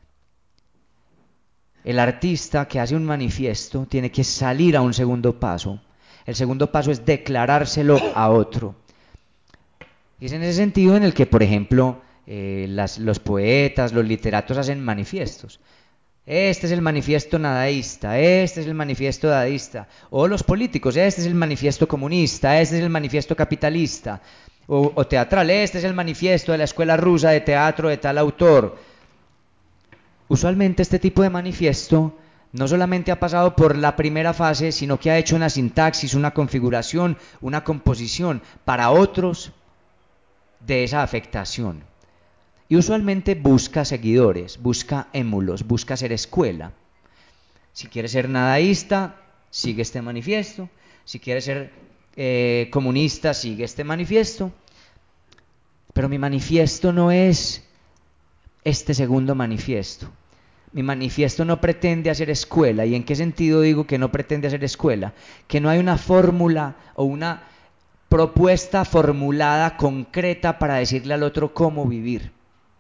El artista que hace un manifiesto tiene que salir a un segundo paso. El segundo paso es declarárselo a otro. Y es en ese sentido en el que, por ejemplo, los poetas, los literatos hacen manifiestos. este es el manifiesto nadaísta, este es el manifiesto dadaísta, o los políticos, este es el manifiesto comunista, este es el manifiesto capitalista, o teatral, este es el manifiesto de la escuela rusa de teatro de tal autor. Usualmente este tipo de manifiesto no solamente ha pasado por la primera fase, sino que ha hecho una sintaxis, una configuración, una composición para otros de esa afectación. Y usualmente busca seguidores, busca émulos, busca ser escuela. Si quieres ser nadaísta, sigue este manifiesto. Si quieres ser comunista, sigue este manifiesto. Pero mi manifiesto no es este segundo manifiesto. Mi manifiesto no pretende hacer escuela. ¿Y en qué sentido digo que no pretende hacer escuela? Que no hay una fórmula o una propuesta formulada, concreta, para decirle al otro cómo vivir.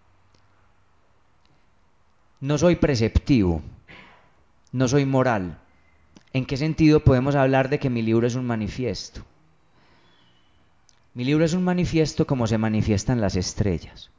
No soy preceptivo, no soy moral. ¿En qué sentido podemos hablar de que mi libro es un manifiesto? Mi libro es un manifiesto como se manifiestan las estrellas.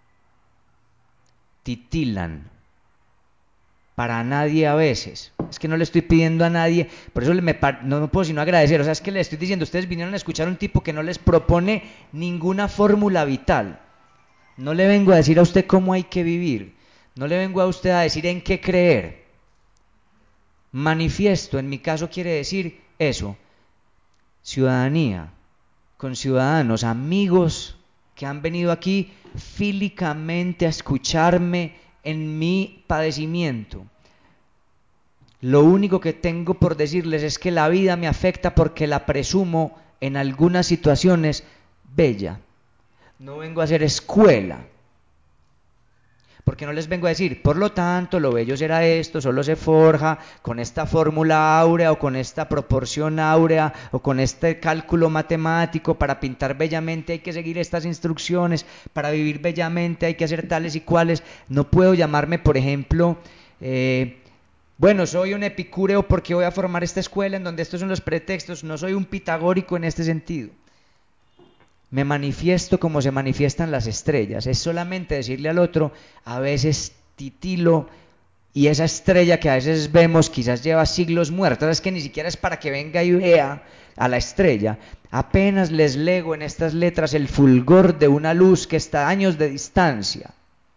Titilan. Para nadie a veces. Es que no le estoy pidiendo a nadie, por eso no puedo sino agradecer. O sea, es que le estoy diciendo, ustedes vinieron a escuchar a un tipo que no les propone ninguna fórmula vital. No le vengo a decir a usted cómo hay que vivir. No le vengo a usted a decir en qué creer. Manifiesto, en mi caso, quiere decir eso. Ciudadanía, con ciudadanos, amigos que han venido aquí fílicamente a escucharme en mi padecimiento. Lo único que tengo por decirles es que la vida me afecta porque la presumo en algunas situaciones bella. No vengo a hacer escuela. Porque no les vengo a decir, por lo tanto, lo bello será esto, solo se forja con esta fórmula áurea o con esta proporción áurea o con este cálculo matemático. Para pintar bellamente hay que seguir estas instrucciones, para vivir bellamente hay que hacer tales y cuales. No puedo llamarme, por ejemplo, bueno, soy un epicúreo porque voy a formar esta escuela en donde estos son los pretextos. No soy un pitagórico en este sentido. Me manifiesto como se manifiestan las estrellas. Es solamente decirle al otro, a veces titilo, y esa estrella que a veces vemos quizás lleva siglos muerta. Es que ni siquiera es para que venga y vea a la estrella. Apenas les lego en estas letras el fulgor de una luz que está a años de distancia.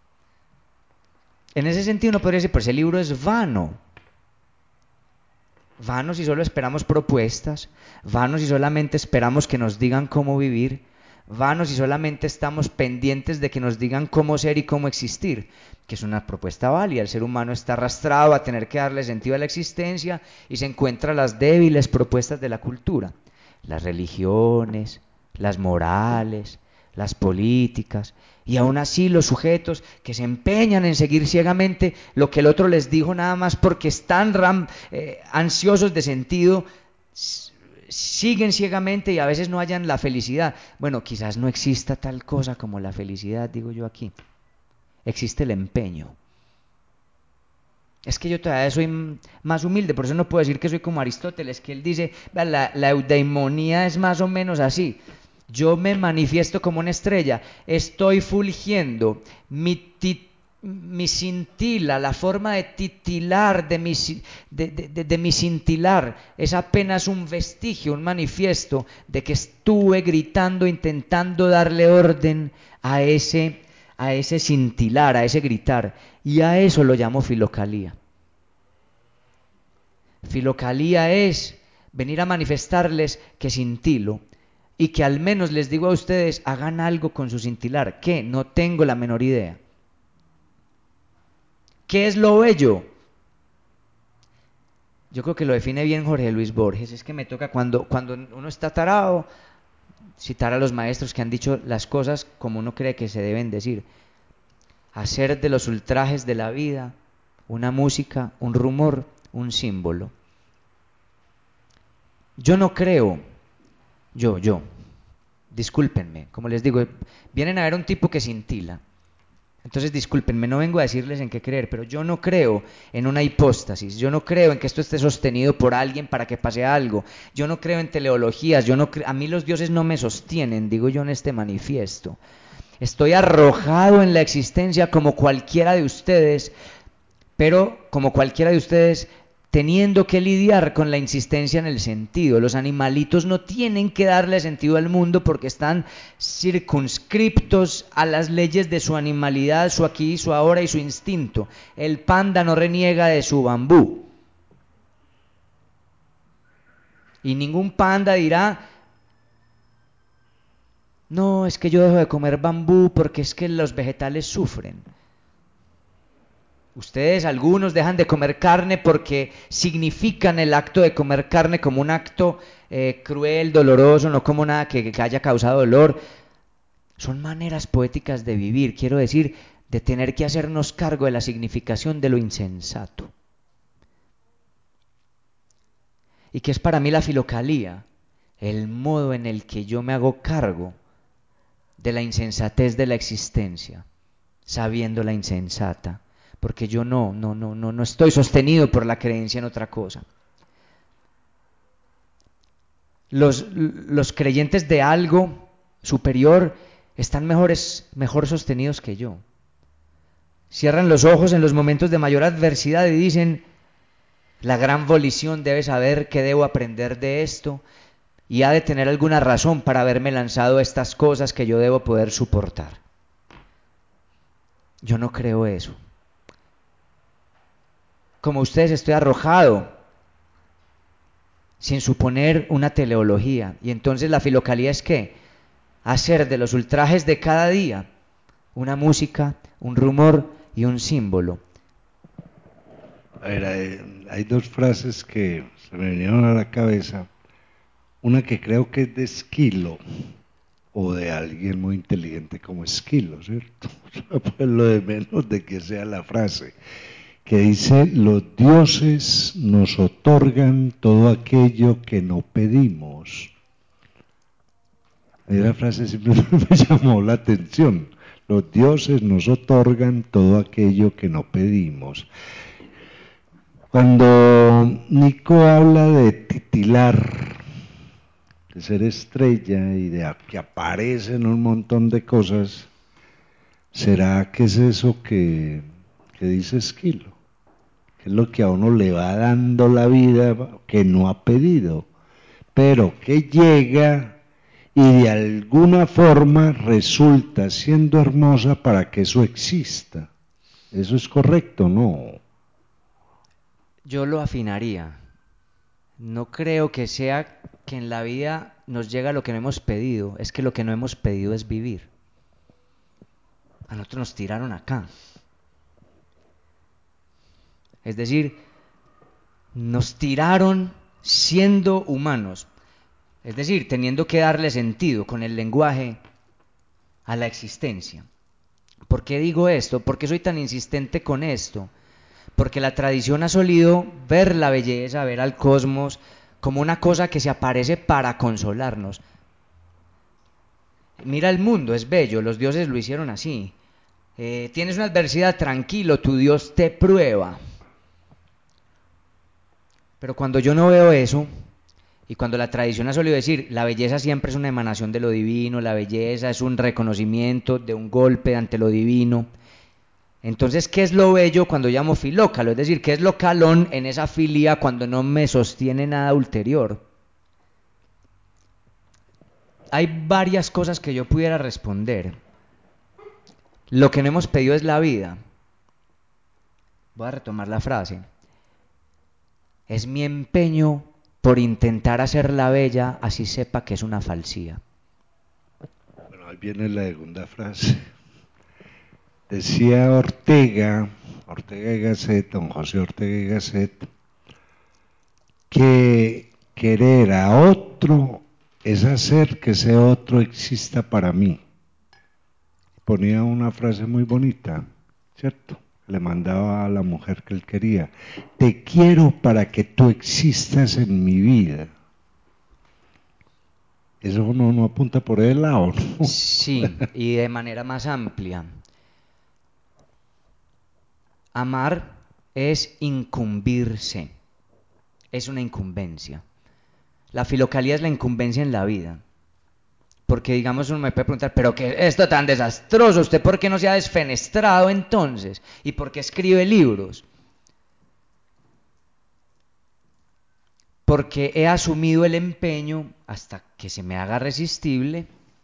En ese sentido uno podría decir, pues el libro es vano. Vano si solo esperamos propuestas. Vano si solamente esperamos que nos digan cómo vivir. Vano si solamente estamos pendientes de que nos digan cómo ser y cómo existir, que es una propuesta válida. El ser humano está arrastrado a tener que darle sentido a la existencia y se encuentra las débiles propuestas de la cultura, las religiones, las morales, las políticas, y aún así los sujetos que se empeñan en seguir ciegamente lo que el otro les dijo nada más porque están ansiosos de sentido, siguen ciegamente y a veces no hallan la felicidad. Bueno, quizás no exista tal cosa como la felicidad, digo yo aquí. Existe el empeño. Es que yo todavía soy más humilde, por eso no puedo decir que soy como Aristóteles, que él dice, la eudaimonía es más o menos así. Yo me manifiesto como una estrella, estoy fulgiendo, mi cintila, la forma de titilar de mi cintilar es apenas un vestigio, un manifiesto de que estuve gritando, intentando darle orden a ese cintilar, a ese gritar, y a eso lo llamo filocalía. Filocalía es venir a manifestarles que cintilo y que al menos les digo a ustedes, hagan algo con su cintilar, que no tengo la menor idea. ¿Qué es lo bello? Yo creo que lo define bien Jorge Luis Borges. Es que me toca cuando uno está tarado, citar a los maestros que han dicho las cosas como uno cree que se deben decir. Hacer de los ultrajes de la vida una música, un rumor, un símbolo. Yo no creo, discúlpenme, como les digo, vienen a ver un tipo que cintila. Entonces discúlpenme, no vengo a decirles en qué creer, pero yo no creo en una hipóstasis, yo no creo en que esto esté sostenido por alguien para que pase algo, yo no creo en teleologías, a mí los dioses no me sostienen, digo yo en este manifiesto. Estoy arrojado en la existencia como cualquiera de ustedes, pero como cualquiera de ustedes, teniendo que lidiar con la insistencia en el sentido. Los animalitos no tienen que darle sentido al mundo porque están circunscriptos a las leyes de su animalidad, su aquí, su ahora y su instinto. El panda no reniega de su bambú. Y ningún panda dirá, no, es que yo dejo de comer bambú porque es que los vegetales sufren. Ustedes, algunos, dejan de comer carne porque significan el acto de comer carne como un acto cruel, doloroso, no como nada que haya causado dolor. Son maneras poéticas de vivir, quiero decir, de tener que hacernos cargo de la significación de lo insensato. ¿Y qué es para mí la filocalía? El modo en el que yo me hago cargo de la insensatez de la existencia, sabiéndola insensata. Porque yo no estoy sostenido por la creencia en otra cosa. Los creyentes de algo superior están mejor sostenidos que yo. Cierran los ojos en los momentos de mayor adversidad y dicen, la gran volición debe saber que debo aprender de esto y ha de tener alguna razón para haberme lanzado estas cosas que yo debo poder soportar. Yo no creo eso. Como ustedes estoy arrojado, sin suponer una teleología. Y entonces la filocalía es ¿qué? Hacer de los ultrajes de cada día una música, un rumor y un símbolo. A ver, hay dos frases que se me vinieron a la cabeza. Una que creo que es de Esquilo, o de alguien muy inteligente como Esquilo, ¿cierto? Pues lo de menos de que sea la frase, que dice, los dioses nos otorgan todo aquello que no pedimos. Esa frase siempre me llamó la atención. Los dioses nos otorgan todo aquello que no pedimos. Cuando Nico habla de titilar, de ser estrella y de que aparecen un montón de cosas, ¿será que es eso que dice Esquilo? Que es lo que a uno le va dando la vida que no ha pedido, pero que llega y de alguna forma resulta siendo hermosa para que eso exista. ¿Eso es correcto? No. Yo lo afinaría. No creo que sea que en la vida nos llega lo que no hemos pedido, es que lo que no hemos pedido es vivir. A nosotros nos tiraron acá. Es decir, nos tiraron siendo humanos, es decir, teniendo que darle sentido con el lenguaje a la existencia. ¿Por qué digo esto? ¿Por qué soy tan insistente con esto? Porque la tradición ha solido ver la belleza, ver al cosmos como una cosa que se aparece para consolarnos. Mira el mundo, es bello, los dioses lo hicieron así. Tienes una adversidad, tranquilo, tu Dios te prueba. Pero cuando yo no veo eso, y cuando la tradición ha solido decir, la belleza siempre es una emanación de lo divino, la belleza es un reconocimiento de un golpe ante lo divino. Entonces, ¿qué es lo bello cuando llamo filócalo? Es decir, ¿qué es lo calón en esa filia cuando no me sostiene nada ulterior? Hay varias cosas que yo pudiera responder. Lo que no hemos pedido es la vida. Voy a retomar la frase. Es mi empeño por intentar hacerla bella, así sepa que es una falsía. Bueno, ahí viene la segunda frase. Decía Ortega y Gasset, don José Ortega y Gasset, que querer a otro es hacer que ese otro exista para mí. Ponía una frase muy bonita, ¿cierto? Le mandaba a la mujer que él quería, te quiero para que tú existas en mi vida. Eso no apunta por el lado, ¿no? Sí, y de manera más amplia. Amar es incumbirse, es una incumbencia. La filocalía es la incumbencia en la vida. Porque digamos uno me puede preguntar, pero ¿qué es esto tan desastroso? ¿Usted por qué no se ha desfenestrado entonces? ¿Y por qué escribe libros? porque he asumido el empeño, hasta que se me haga resistible,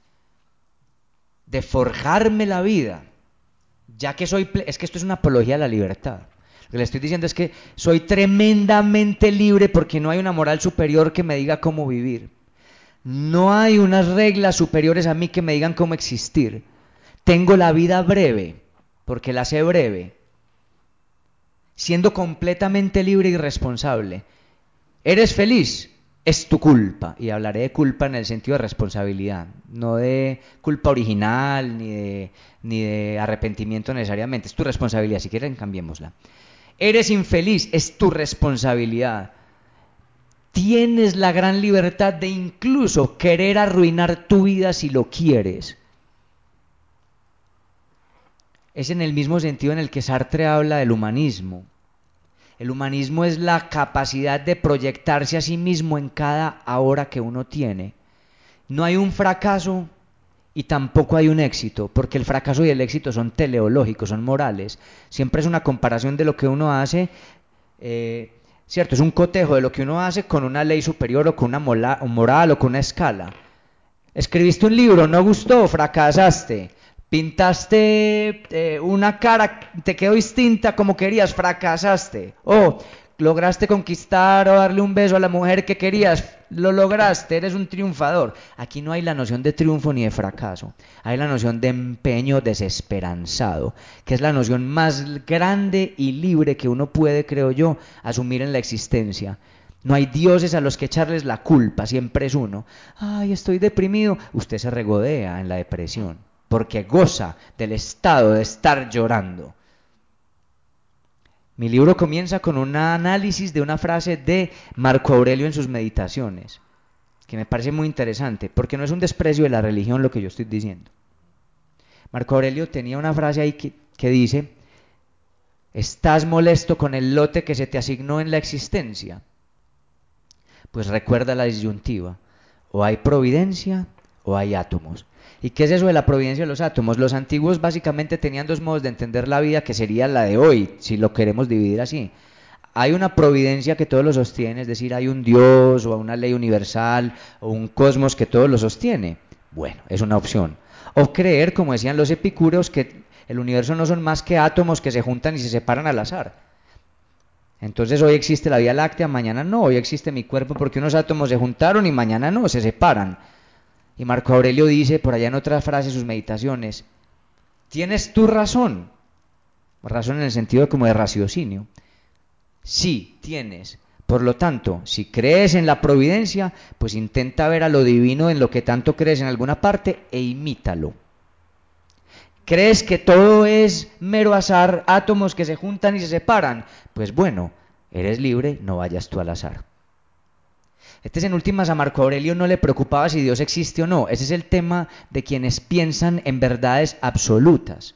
de forjarme la vida, ya que es que esto es una apología a la libertad. Lo que le estoy diciendo es que soy tremendamente libre porque no hay una moral superior que me diga cómo vivir. No hay unas reglas superiores a mí que me digan cómo existir. Tengo la vida breve, porque la sé breve, siendo completamente libre y responsable. ¿Eres feliz? Es tu culpa. Y hablaré de culpa en el sentido de responsabilidad, no de culpa original ni de arrepentimiento necesariamente. Es tu responsabilidad. Si quieren, cambiémosla. Eres infeliz, es tu responsabilidad. Tienes la gran libertad de incluso querer arruinar tu vida si lo quieres. Es en el mismo sentido en el que Sartre habla del humanismo. El humanismo es la capacidad de proyectarse a sí mismo en cada hora que uno tiene. No hay un fracaso y tampoco hay un éxito, porque el fracaso y el éxito son teleológicos, son morales. Siempre es una comparación de lo que uno hace, ¿cierto? Es un cotejo de lo que uno hace con una ley superior o con una moral o con una escala. Escribiste un libro, no gustó, fracasaste. Pintaste una cara, te quedó distinta como querías, fracasaste. O lograste conquistar o darle un beso a la mujer que querías, lo lograste, eres un triunfador. Aquí no hay la noción de triunfo ni de fracaso, hay la noción de empeño desesperanzado, que es la noción más grande y libre que uno puede, creo yo, asumir en la existencia. No hay dioses a los que echarles la culpa, siempre es uno. Ay, estoy deprimido. Usted se regodea en la depresión, porque goza del estado de estar llorando. Mi libro comienza con un análisis de una frase de Marco Aurelio en sus Meditaciones, que me parece muy interesante, porque no es un desprecio de la religión lo que yo estoy diciendo. Marco Aurelio tenía una frase ahí que dice: ¿estás molesto con el lote que se te asignó en la existencia? Pues recuerda la disyuntiva: o hay providencia o hay átomos. ¿Y qué es eso de la providencia de los átomos? Los antiguos básicamente tenían dos modos de entender la vida, que sería la de hoy, si lo queremos dividir así. Hay una providencia que todo lo sostiene, es decir, hay un Dios o una ley universal o un cosmos que todo lo sostiene. Bueno, es una opción. O creer, como decían los epicúreos, que el universo no son más que átomos que se juntan y se separan al azar. Entonces hoy existe la Vía Láctea, mañana no, hoy existe mi cuerpo porque unos átomos se juntaron y mañana no, se separan. Y Marco Aurelio dice por allá en otra frase de sus meditaciones: tienes tu razón, razón en el sentido como de raciocinio. Sí, tienes. Por lo tanto, si crees en la providencia, pues intenta ver a lo divino en lo que tanto crees en alguna parte e imítalo. ¿Crees que todo es mero azar, átomos que se juntan y se separan? Pues bueno, eres libre, no vayas tú al azar. En últimas, a Marco Aurelio no le preocupaba si Dios existe o no. Ese es el tema de quienes piensan en verdades absolutas.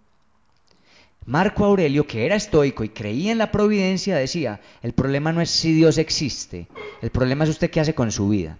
Marco Aurelio, que era estoico y creía en la providencia, decía: el problema no es si Dios existe, el problema es usted qué hace con su vida.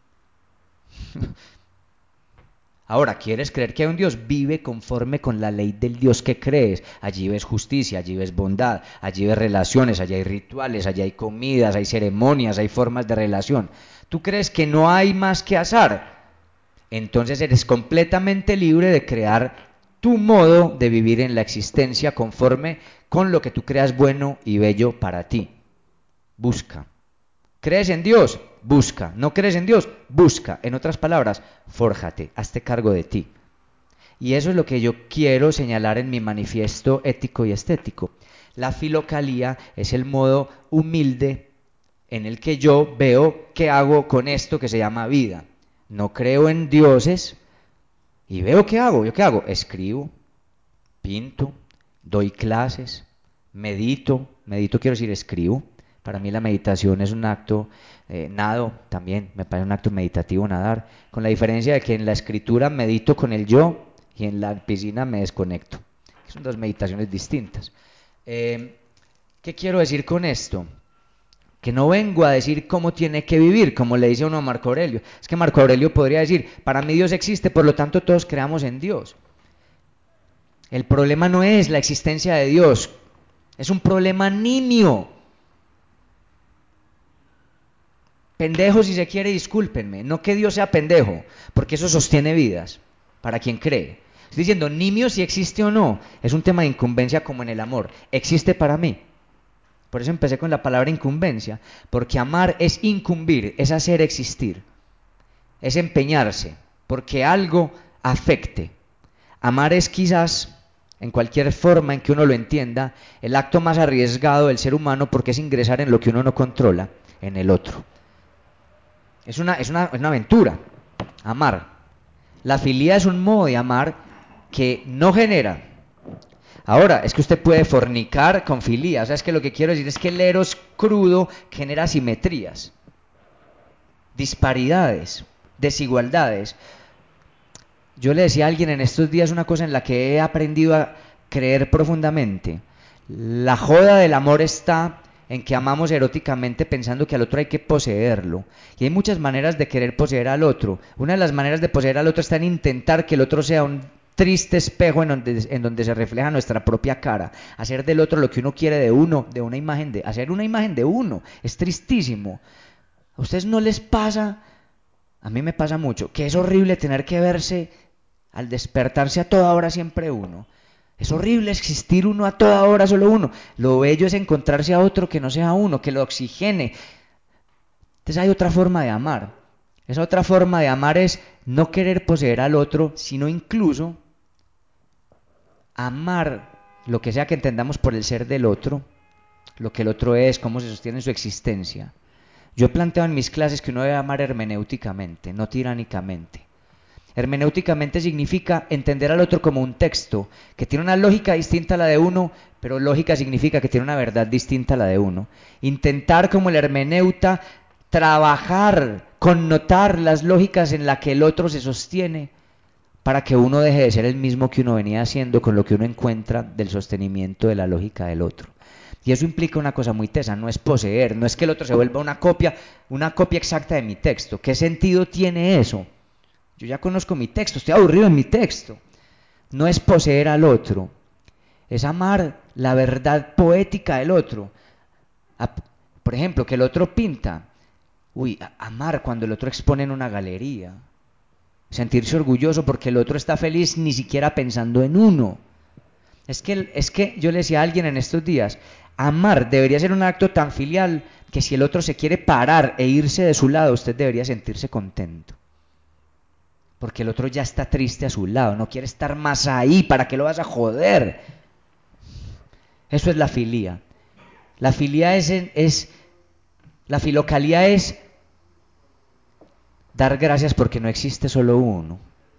Ahora, ¿quieres creer que hay un Dios? Vive conforme con la ley del Dios que crees. Allí ves justicia, allí ves bondad, allí ves relaciones, allí hay rituales, allí hay comidas, hay ceremonias, hay formas de relación. ¿Tú crees que no hay más que azar? Entonces eres completamente libre de crear tu modo de vivir en la existencia conforme con lo que tú creas bueno y bello para ti. Busca. ¿Crees en Dios? Busca. ¿No crees en Dios? Busca. En otras palabras, fórjate, hazte cargo de ti. Y eso es lo que yo quiero señalar en mi manifiesto ético y estético. La filocalía es el modo humilde en el que yo veo qué hago con esto que se llama vida. No creo en dioses y veo qué hago. ¿Yo qué hago? Escribo, pinto, doy clases, medito quiero decir escribo. Para mí la meditación es un acto, nado también, me parece un acto meditativo nadar, con la diferencia de que en la escritura medito con el yo y en la piscina me desconecto. Son dos meditaciones distintas. ¿Qué quiero decir con esto? Que no vengo a decir cómo tiene que vivir, como le dice uno a Marco Aurelio. Es que Marco Aurelio podría decir: para mí Dios existe, por lo tanto todos creamos en Dios. El problema no es la existencia de Dios, es un problema nimio. pendejo si se quiere, discúlpenme, no que Dios sea pendejo, porque eso sostiene vidas, para quien cree. Estoy diciendo, nimio si existe o no, es un tema de incumbencia como en el amor, existe para mí. Por eso empecé con la palabra incumbencia, porque amar es incumbir, es hacer existir, es empeñarse, porque algo afecte. Amar es quizás, en cualquier forma en que uno lo entienda, el acto más arriesgado del ser humano porque es ingresar en lo que uno no controla, en el otro. Es una aventura, amar. La filia es un modo de amar que no genera. Ahora, es que usted puede fornicar con filia, o sea, es que lo que quiero decir es que el eros crudo genera asimetrías, disparidades, desigualdades. Yo le decía a alguien en estos días una cosa en la que he aprendido a creer profundamente. La joda del amor está en que amamos eróticamente pensando que al otro hay que poseerlo. Y hay muchas maneras de querer poseer al otro. Una de las maneras de poseer al otro está en intentar que el otro sea un triste espejo en donde se refleja nuestra propia cara. Hacer del otro lo que uno quiere de uno, de una imagen de... Hacer una imagen de uno. Es tristísimo. ¿A ustedes no les pasa? A mí me pasa mucho. Que es horrible tener que verse al despertarse a toda hora siempre uno. Es horrible existir uno a toda hora, solo uno. Lo bello es encontrarse a otro que no sea uno, que lo oxigene. Entonces hay otra forma de amar. Esa otra forma de amar es no querer poseer al otro, sino incluso amar lo que sea que entendamos por el ser del otro, lo que el otro es, cómo se sostiene en su existencia. Yo he planteado en mis clases que uno debe amar hermenéuticamente, no tiránicamente. Hermenéuticamente significa entender al otro como un texto que tiene una lógica distinta a la de uno, pero lógica significa que tiene una verdad distinta a la de uno. Intentar como el hermeneuta trabajar, connotar las lógicas en las que el otro se sostiene para que uno deje de ser el mismo que uno venía haciendo con lo que uno encuentra del sostenimiento de la lógica del otro. Y eso implica una cosa muy tesa, no es poseer, no es que el otro se vuelva una copia exacta de mi texto. ¿Qué sentido tiene eso? Yo ya conozco mi texto, estoy aburrido en mi texto. No es poseer al otro, es amar la verdad poética del otro. Por ejemplo, que el otro pinta. Amar cuando el otro expone en una galería. Sentirse orgulloso porque el otro está feliz ni siquiera pensando en uno. Es que yo le decía a alguien en estos días, amar debería ser un acto tan filial que si el otro se quiere parar e irse de su lado, usted debería sentirse contento. Porque el otro ya está triste a su lado, no quiere estar más ahí, ¿para qué lo vas a joder? Eso es la filía. La filía la filocalía es dar gracias porque no existe solo uno.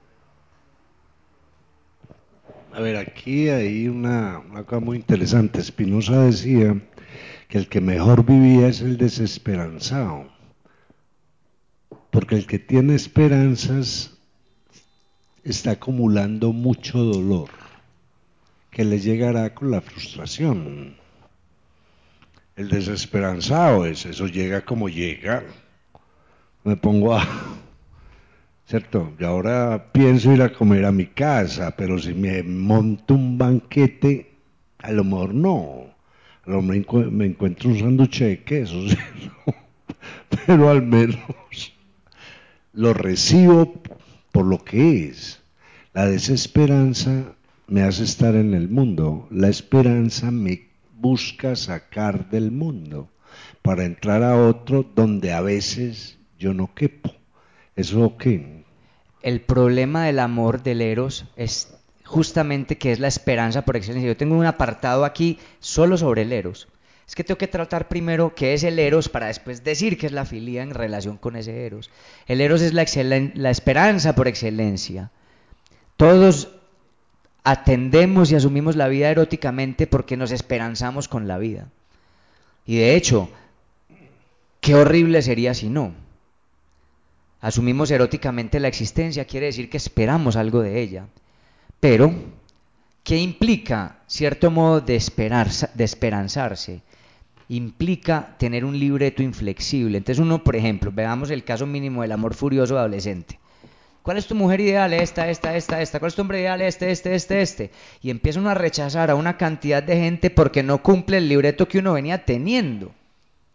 A ver, aquí hay una cosa muy interesante. Spinoza decía que el que mejor vivía es el desesperanzado, porque el que tiene esperanzas está acumulando mucho dolor que le llegará con la frustración. El desesperanzado eso llega como llega. Me pongo a... ¿Cierto? Y ahora pienso ir a comer a mi casa, pero si me monto un banquete, a lo mejor no. A lo mejor me encuentro un sándwich de queso, ¿cierto? Pero al menos lo recibo por lo que es. La desesperanza me hace estar en el mundo, la esperanza me busca sacar del mundo para entrar a otro donde a veces yo no quepo. ¿Eso qué? El problema del amor del eros es justamente que es la esperanza por excelencia. Yo tengo un apartado aquí solo sobre el eros. Es que tengo que tratar primero qué es el eros para después decir qué es la filia en relación con ese eros. El eros es la esperanza por excelencia. Todos atendemos y asumimos la vida eróticamente porque nos esperanzamos con la vida. Y de hecho, qué horrible sería si no. Asumimos eróticamente la existencia, quiere decir que esperamos algo de ella. Pero, ¿qué implica cierto modo de esperanzarse? Implica tener un libreto inflexible. Entonces uno, por ejemplo, veamos el caso mínimo del amor furioso adolescente. ¿Cuál es tu mujer ideal? Esta. ¿Cuál es tu hombre ideal? Este. Y empieza uno a rechazar a una cantidad de gente porque no cumple el libreto que uno venía teniendo.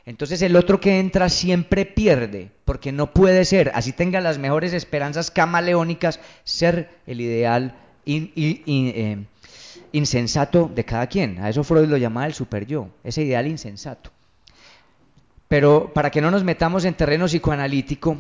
Entonces el otro que entra siempre pierde, porque no puede ser, así tenga las mejores esperanzas camaleónicas, ser el ideal insensato de cada quien. A eso Freud lo llamaba el superyo, ese ideal insensato. Pero para que no nos metamos en terreno psicoanalítico,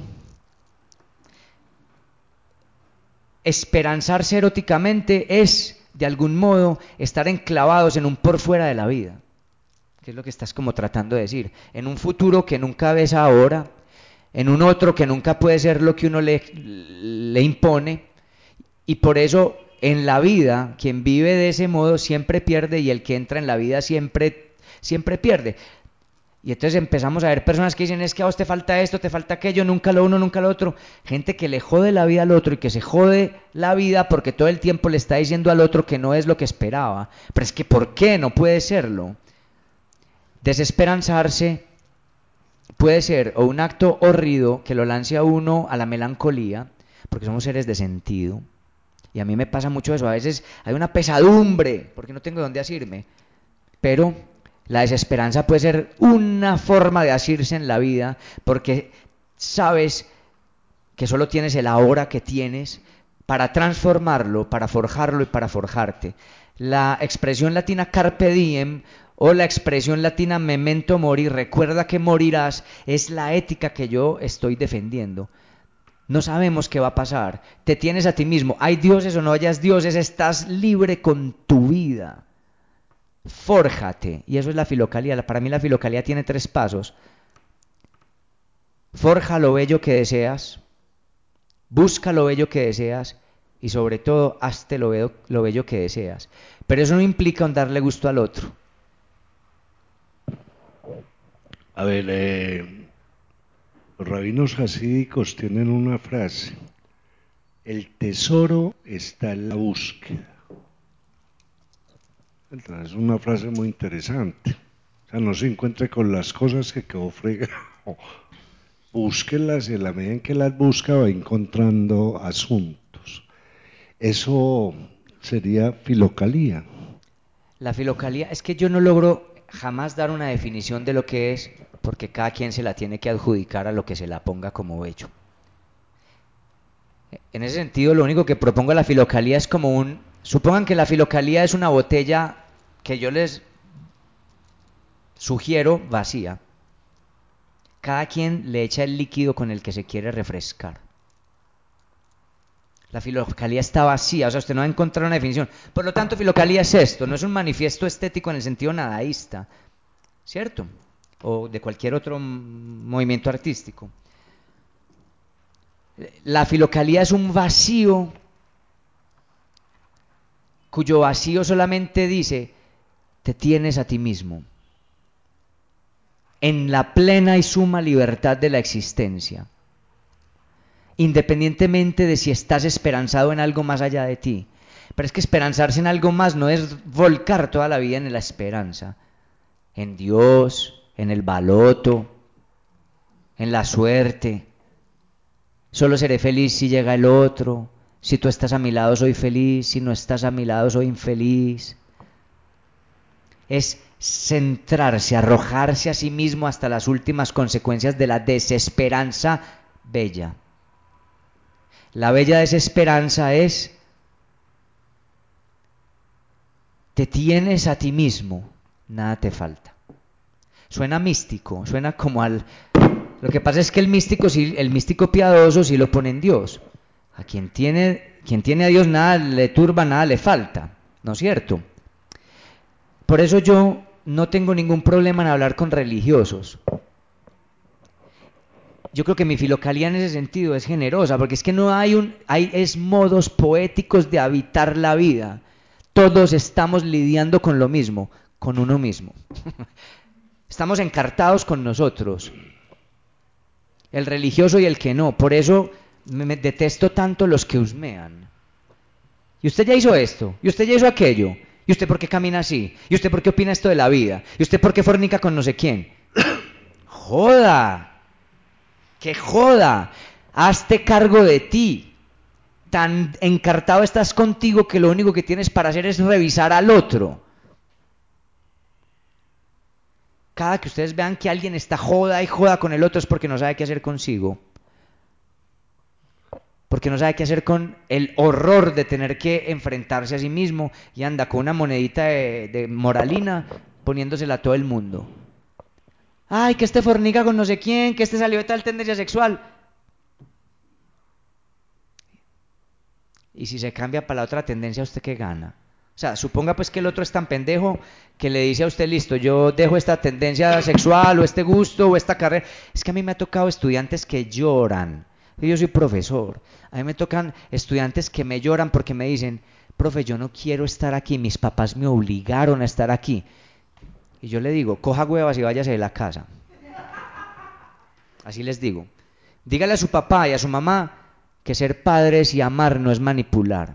esperanzarse eróticamente es, de algún modo, estar enclavados en un por fuera de la vida, que es lo que estás como tratando de decir, en un futuro que nunca ves ahora, en un otro que nunca puede ser lo que uno le impone, y por eso en la vida quien vive de ese modo siempre pierde y el que entra en la vida siempre pierde. Y entonces empezamos a ver personas que dicen, es que a vos te falta esto, te falta aquello, nunca lo uno, nunca lo otro. Gente que le jode la vida al otro y que se jode la vida porque todo el tiempo le está diciendo al otro que no es lo que esperaba. Pero es que ¿por qué? No puede serlo. Desesperanzarse puede ser o un acto horrido que lo lance a uno a la melancolía, porque somos seres de sentido. Y a mí me pasa mucho eso. A veces hay una pesadumbre porque no tengo dónde asirme. Pero la desesperanza puede ser una forma de asirse en la vida porque sabes que solo tienes el ahora que tienes para transformarlo, para forjarlo y para forjarte. La expresión latina carpe diem o la expresión latina memento mori, recuerda que morirás, es la ética que yo estoy defendiendo. No sabemos qué va a pasar. Te tienes a ti mismo. Hay dioses o no hayas dioses, estás libre con tu vida. Fórjate, y eso es la filocalía. Para mí la filocalía tiene 3 pasos. Forja lo bello que deseas, busca lo bello que deseas y sobre todo hazte lo bello que deseas. Pero eso no implica un darle gusto al otro. A ver, los rabinos hasídicos tienen una frase: el tesoro está en la búsqueda. Es una frase muy interesante. O sea, no se encuentre con las cosas que quedó fregado. Búsquelas y en la medida en que las busca va encontrando asuntos. Eso sería filocalía. La filocalía es que yo no logro jamás dar una definición de lo que es, porque cada quien se la tiene que adjudicar a lo que se la ponga como bello. En ese sentido, lo único que propongo a la filocalía es como supongan que la filocalía es una botella que yo les sugiero vacía. Cada quien le echa el líquido con el que se quiere refrescar. La filocalía está vacía, o sea, usted no va a encontrar una definición. Por lo tanto, filocalía es esto, no es un manifiesto estético en el sentido nadaísta, ¿cierto? O de cualquier otro movimiento artístico. La filocalía es un vacío cuyo vacío solamente dice, te tienes a ti mismo, en la plena y suma libertad de la existencia, independientemente de si estás esperanzado en algo más allá de ti. Pero es que esperanzarse en algo más no es volcar toda la vida en la esperanza, en Dios, en el baloto, en la suerte. Solo seré feliz si llega el otro. Si tú estás a mi lado soy feliz, si no estás a mi lado soy infeliz. Es centrarse, arrojarse a sí mismo hasta las últimas consecuencias de la desesperanza bella. La bella desesperanza es, te tienes a ti mismo, nada te falta. Suena místico, suena como al... Lo que pasa es que el místico piadoso sí lo pone en Dios. A quien tiene a Dios nada le turba, nada le falta, ¿no es cierto? Por eso yo no tengo ningún problema en hablar con religiosos. Yo creo que mi filocalía en ese sentido es generosa, porque es que no hay es modos poéticos de habitar la vida. Todos estamos lidiando con lo mismo, con uno mismo. Estamos encartados con nosotros, el religioso y el que no. Por eso me detesto tanto los que husmean. ¿Y usted ya hizo esto? ¿Y usted ya hizo aquello? ¿Y usted por qué camina así? ¿Y usted por qué opina esto de la vida? ¿Y usted por qué fornica con no sé quién? ¡Joda! ¡Que joda! Hazte cargo de ti. Tan encartado estás contigo que lo único que tienes para hacer es revisar al otro. cada que ustedes vean que alguien está joda y joda con el otro es porque no sabe qué hacer consigo. Porque no sabe qué hacer con el horror de tener que enfrentarse a sí mismo y anda con una monedita de moralina poniéndosela a todo el mundo. Ay, que este fornica con no sé quién, que este salió de tal tendencia sexual. Y si se cambia para la otra tendencia, ¿usted qué gana? O sea, suponga pues que el otro es tan pendejo que le dice a usted, listo, yo dejo esta tendencia sexual o este gusto o esta carrera. Es que a mí me ha tocado estudiantes que lloran. Yo soy profesor. A mí me tocan estudiantes que me lloran porque me dicen, profe, yo no quiero estar aquí, mis papás me obligaron a estar aquí. Y yo le digo, coja huevas y váyase de la casa. Así les digo. Dígale a su papá y a su mamá que ser padres y amar no es manipular.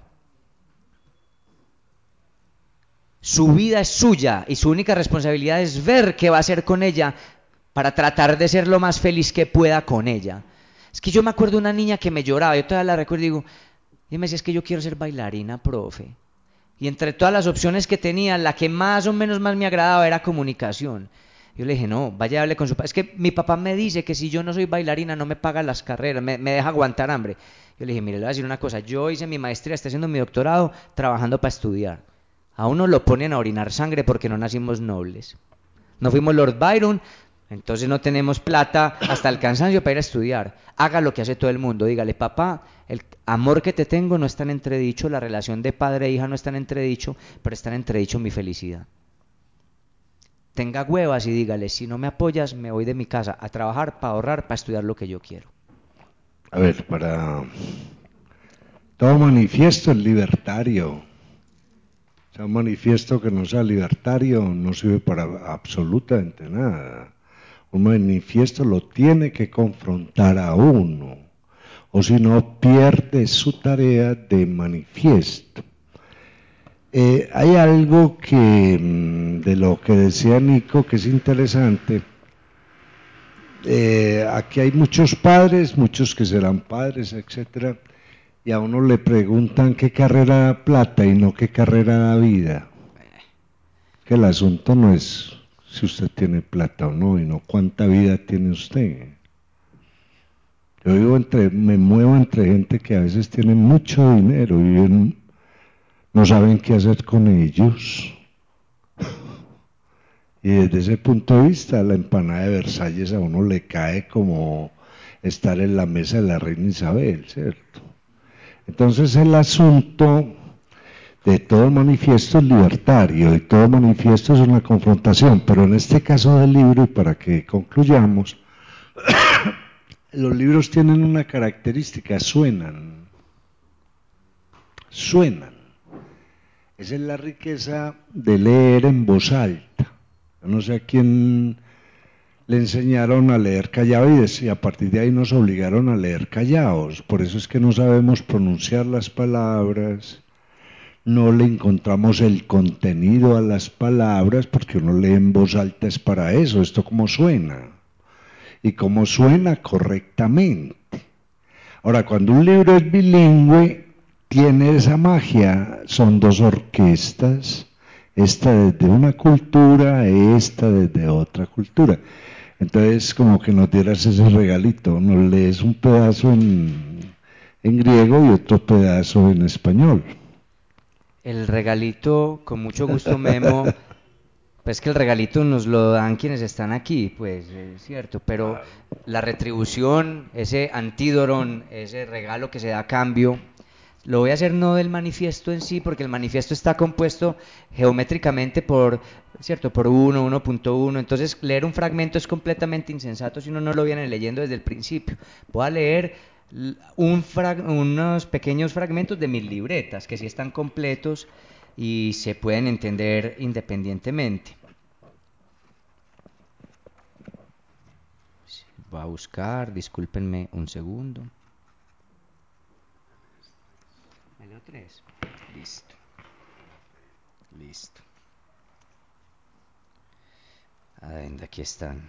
Su vida es suya y su única responsabilidad es ver qué va a hacer con ella para tratar de ser lo más feliz que pueda con ella. Es que yo me acuerdo de una niña que me lloraba, yo todavía la recuerdo y digo, y me decía, es que yo quiero ser bailarina, profe. Y entre todas las opciones que tenía, la que más o menos más me agradaba era comunicación. Yo le dije, no, vaya a hablar con su papá. Es que mi papá me dice que si yo no soy bailarina no me paga las carreras, me deja aguantar hambre. Yo le dije, mire, le voy a decir una cosa, yo hice mi maestría, estoy haciendo mi doctorado, trabajando para estudiar. A uno lo ponen a orinar sangre porque no nacimos nobles. No fuimos Lord Byron, entonces no tenemos plata hasta el cansancio para ir a estudiar. Haga lo que hace todo el mundo, dígale, papá, el amor que te tengo no está en entredicho, la relación de padre e hija no está en entredicho, pero está en entredicho mi felicidad. Tenga huevas y dígale, si no me apoyas me voy de mi casa a trabajar para ahorrar, para estudiar lo que yo quiero. A ver, para todo manifiesto es libertario. O sea, un manifiesto que no sea libertario no sirve para absolutamente nada. Un manifiesto lo tiene que confrontar a uno, o si no pierde su tarea de manifiesto. Hay algo que de lo que decía Nico que es interesante. Aquí hay muchos padres, muchos que serán padres, etcétera, y a uno le preguntan qué carrera da plata y no qué carrera da vida. Que el asunto no es si usted tiene plata o no, y no cuánta vida tiene usted. Yo me muevo entre gente que a veces tiene mucho dinero y no saben qué hacer con ellos. Y desde ese punto de vista, la empanada de Versalles a uno le cae como estar en la mesa de la reina Isabel, ¿cierto? Entonces el asunto de todo manifiesto es libertario y todo manifiesto es una confrontación, pero en este caso del libro, y para que concluyamos, los libros tienen una característica, suenan. Esa es la riqueza de leer en voz alta. Yo no sé a quién le enseñaron a leer callado y a partir de ahí nos obligaron a leer callados. Por eso es que no sabemos pronunciar las palabras, no le encontramos el contenido a las palabras, porque uno lee en voz alta es para eso, esto cómo suena, y cómo suena correctamente. Ahora, cuando un libro es bilingüe, tiene esa magia, son dos orquestas, esta desde una cultura, esta desde otra cultura. Entonces, como que nos dieras ese regalito, nos lees un pedazo en griego y otro pedazo en español. El regalito, con mucho gusto, Memo. Pues que el regalito nos lo dan quienes están aquí, pues es cierto, pero la retribución, ese antídoron, ese regalo que se da a cambio, lo voy a hacer no del manifiesto en sí, porque el manifiesto está compuesto geométricamente por, ¿cierto? Por 1.1, entonces leer un fragmento es completamente insensato si uno no lo viene leyendo desde el principio. Voy a leer unos pequeños fragmentos de mis libretas, que sí están completos y se pueden entender independientemente. Voy a buscar, discúlpenme un segundo. ¿Me leo 3? Listo. Listo. Aquí están.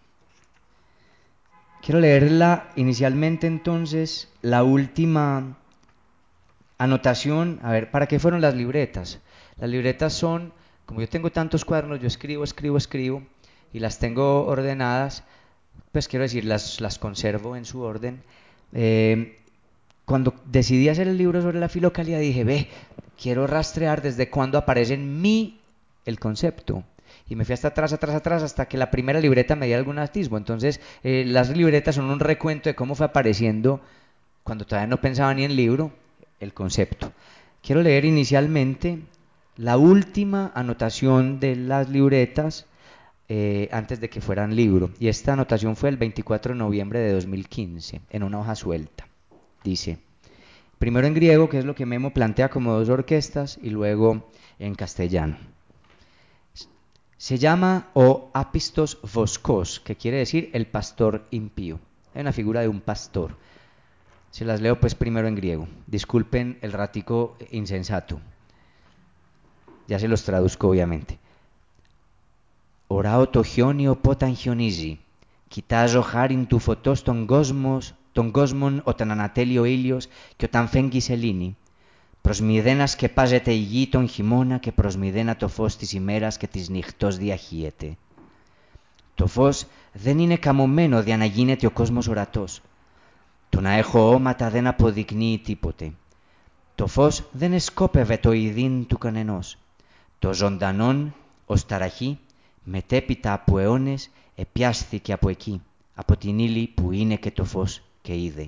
Quiero leerla inicialmente entonces, la última anotación. A ver, ¿para qué fueron las libretas? Las libretas son, como yo tengo tantos cuadernos, yo escribo. y las tengo ordenadas, pues quiero decir, las conservo en su orden. Cuando decidí hacer el libro sobre la filocalia dije, quiero rastrear desde cuándo aparece en mí el concepto. Y me fui hasta atrás, hasta que la primera libreta me dio algún atisbo. Entonces, las libretas son un recuento de cómo fue apareciendo, cuando todavía no pensaba ni en libro, el concepto. Quiero leer inicialmente la última anotación de las libretas antes de que fueran libro. Y esta anotación fue el 24 de noviembre de 2015, en una hoja suelta. Dice, primero en griego, que es lo que Memo plantea como 2 orquestas, y luego en castellano. Se llama o apistos voskos, que quiere decir el pastor impío. Hay una figura de un pastor. Se las leo pues primero en griego. Disculpen el ratico insensato. Ya se los traduzco obviamente. Orao το χιόνιο πόταν χιονίζει. Κοιτάζω χάριν του φωτός τον κόσμον όταν ανατέλει ο ήλιος και όταν φέγγει σελήνη. Προς μηδένα σκεπάζεται η γη τον χειμώνα και προς μηδένα το φως της ημέρας και της νυχτός διαχύεται. Το φως δεν είναι καμωμένο για να γίνεται ο κόσμος ορατός. Το να έχω όματα δεν αποδεικνύει τίποτε. Το φως δεν εσκόπευε το ειδήν του κανενός. Το ζωντανόν ως ταραχή μετέπειτα από αιώνες επιάσθηκε από εκεί, από την ύλη που είναι και το φως και είδε.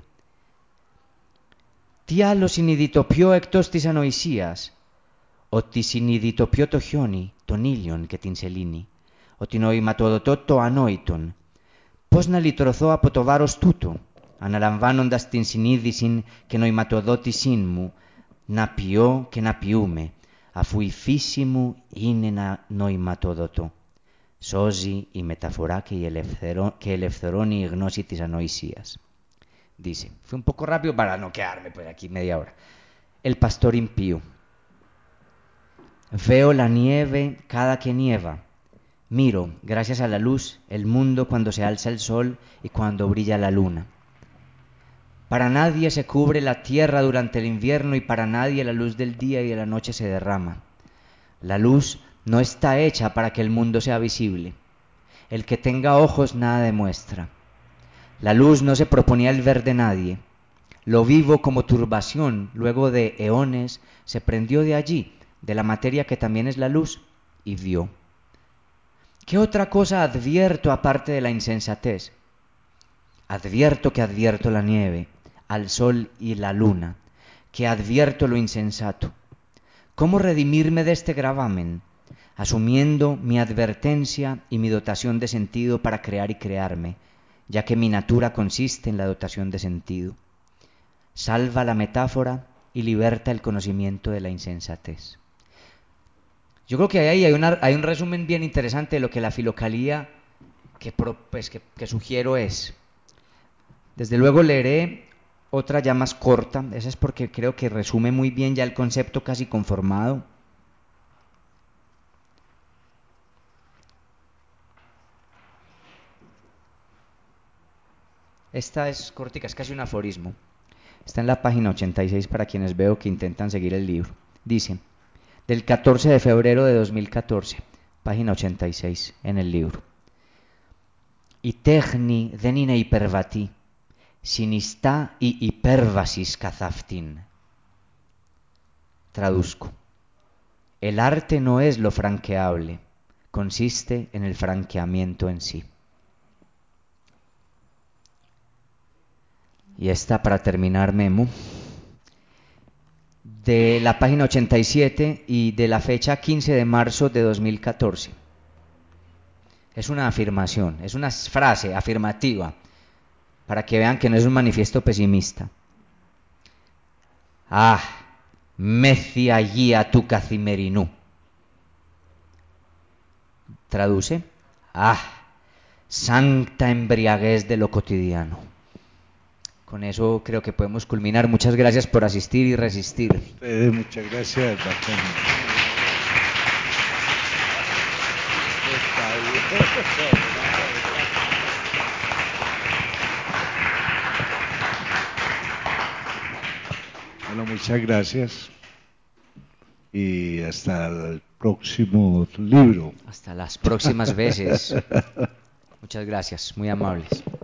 Τι άλλο συνειδητοποιώ εκτός της ανοησίας? Ότι συνειδητοποιώ το χιόνι, τον ήλιον και την σελήνη. Ότι νοηματοδοτώ το ανόητον. Πώς να λυτρωθώ από το βάρος τούτο, αναλαμβάνοντας την συνείδηση και νοηματοδότησή μου, να πιώ και να πιούμε, αφού η φύση μου είναι να νοηματοδοτώ. Σώζει η μεταφορά και ελευθερώνει η γνώση της ανοησίας. Dice, fue un poco rápido para no quedarme pues aquí media hora. El pastor impío. Veo la nieve cada que nieva. Miro, gracias a la luz, el mundo cuando se alza el sol y cuando brilla la luna. Para nadie se cubre la tierra durante el invierno y para nadie la luz del día y de la noche se derrama. La luz no está hecha para que el mundo sea visible. El que tenga ojos nada demuestra. La luz no se proponía el ver de nadie. Lo vivo como turbación, luego de eones, se prendió de allí, de la materia que también es la luz, y vio. ¿Qué otra cosa advierto aparte de la insensatez? Advierto que advierto la nieve, al sol y la luna, que advierto lo insensato. ¿Cómo redimirme de este gravamen? Asumiendo mi advertencia y mi dotación de sentido para crear y crearme, ya que mi natura consiste en la dotación de sentido. Salva la metáfora y liberta el conocimiento de la insensatez. Yo creo que ahí hay un resumen bien interesante de lo que la filocalía que sugiero es. Desde luego leeré otra ya más corta, esa es porque creo que resume muy bien ya el concepto casi conformado. Esta es cortica, es casi un aforismo. Está en la página 86 para quienes veo que intentan seguir el libro. Dice, del 14 de febrero de 2014, página 86 en el libro. Η τέχνη δεν είναι υπερβατή, συνιστά η υπέρβασης καθ' αυτήν. Traduzco. El arte no es lo franqueable, consiste en el franqueamiento en sí. Y esta para terminar, Memo, de la página 87 y de la fecha 15 de marzo de 2014. Es una afirmación, es una frase afirmativa, para que vean que no es un manifiesto pesimista. Ah, μέθη αγία του καθημερινού. Traduce, ah, santa embriaguez de lo cotidiano. Con eso creo que podemos culminar. Muchas gracias por asistir y resistir. Muchas gracias, bacán. Bueno, muchas gracias. y hasta el próximo libro. Hasta las próximas veces. Muchas gracias, muy amables.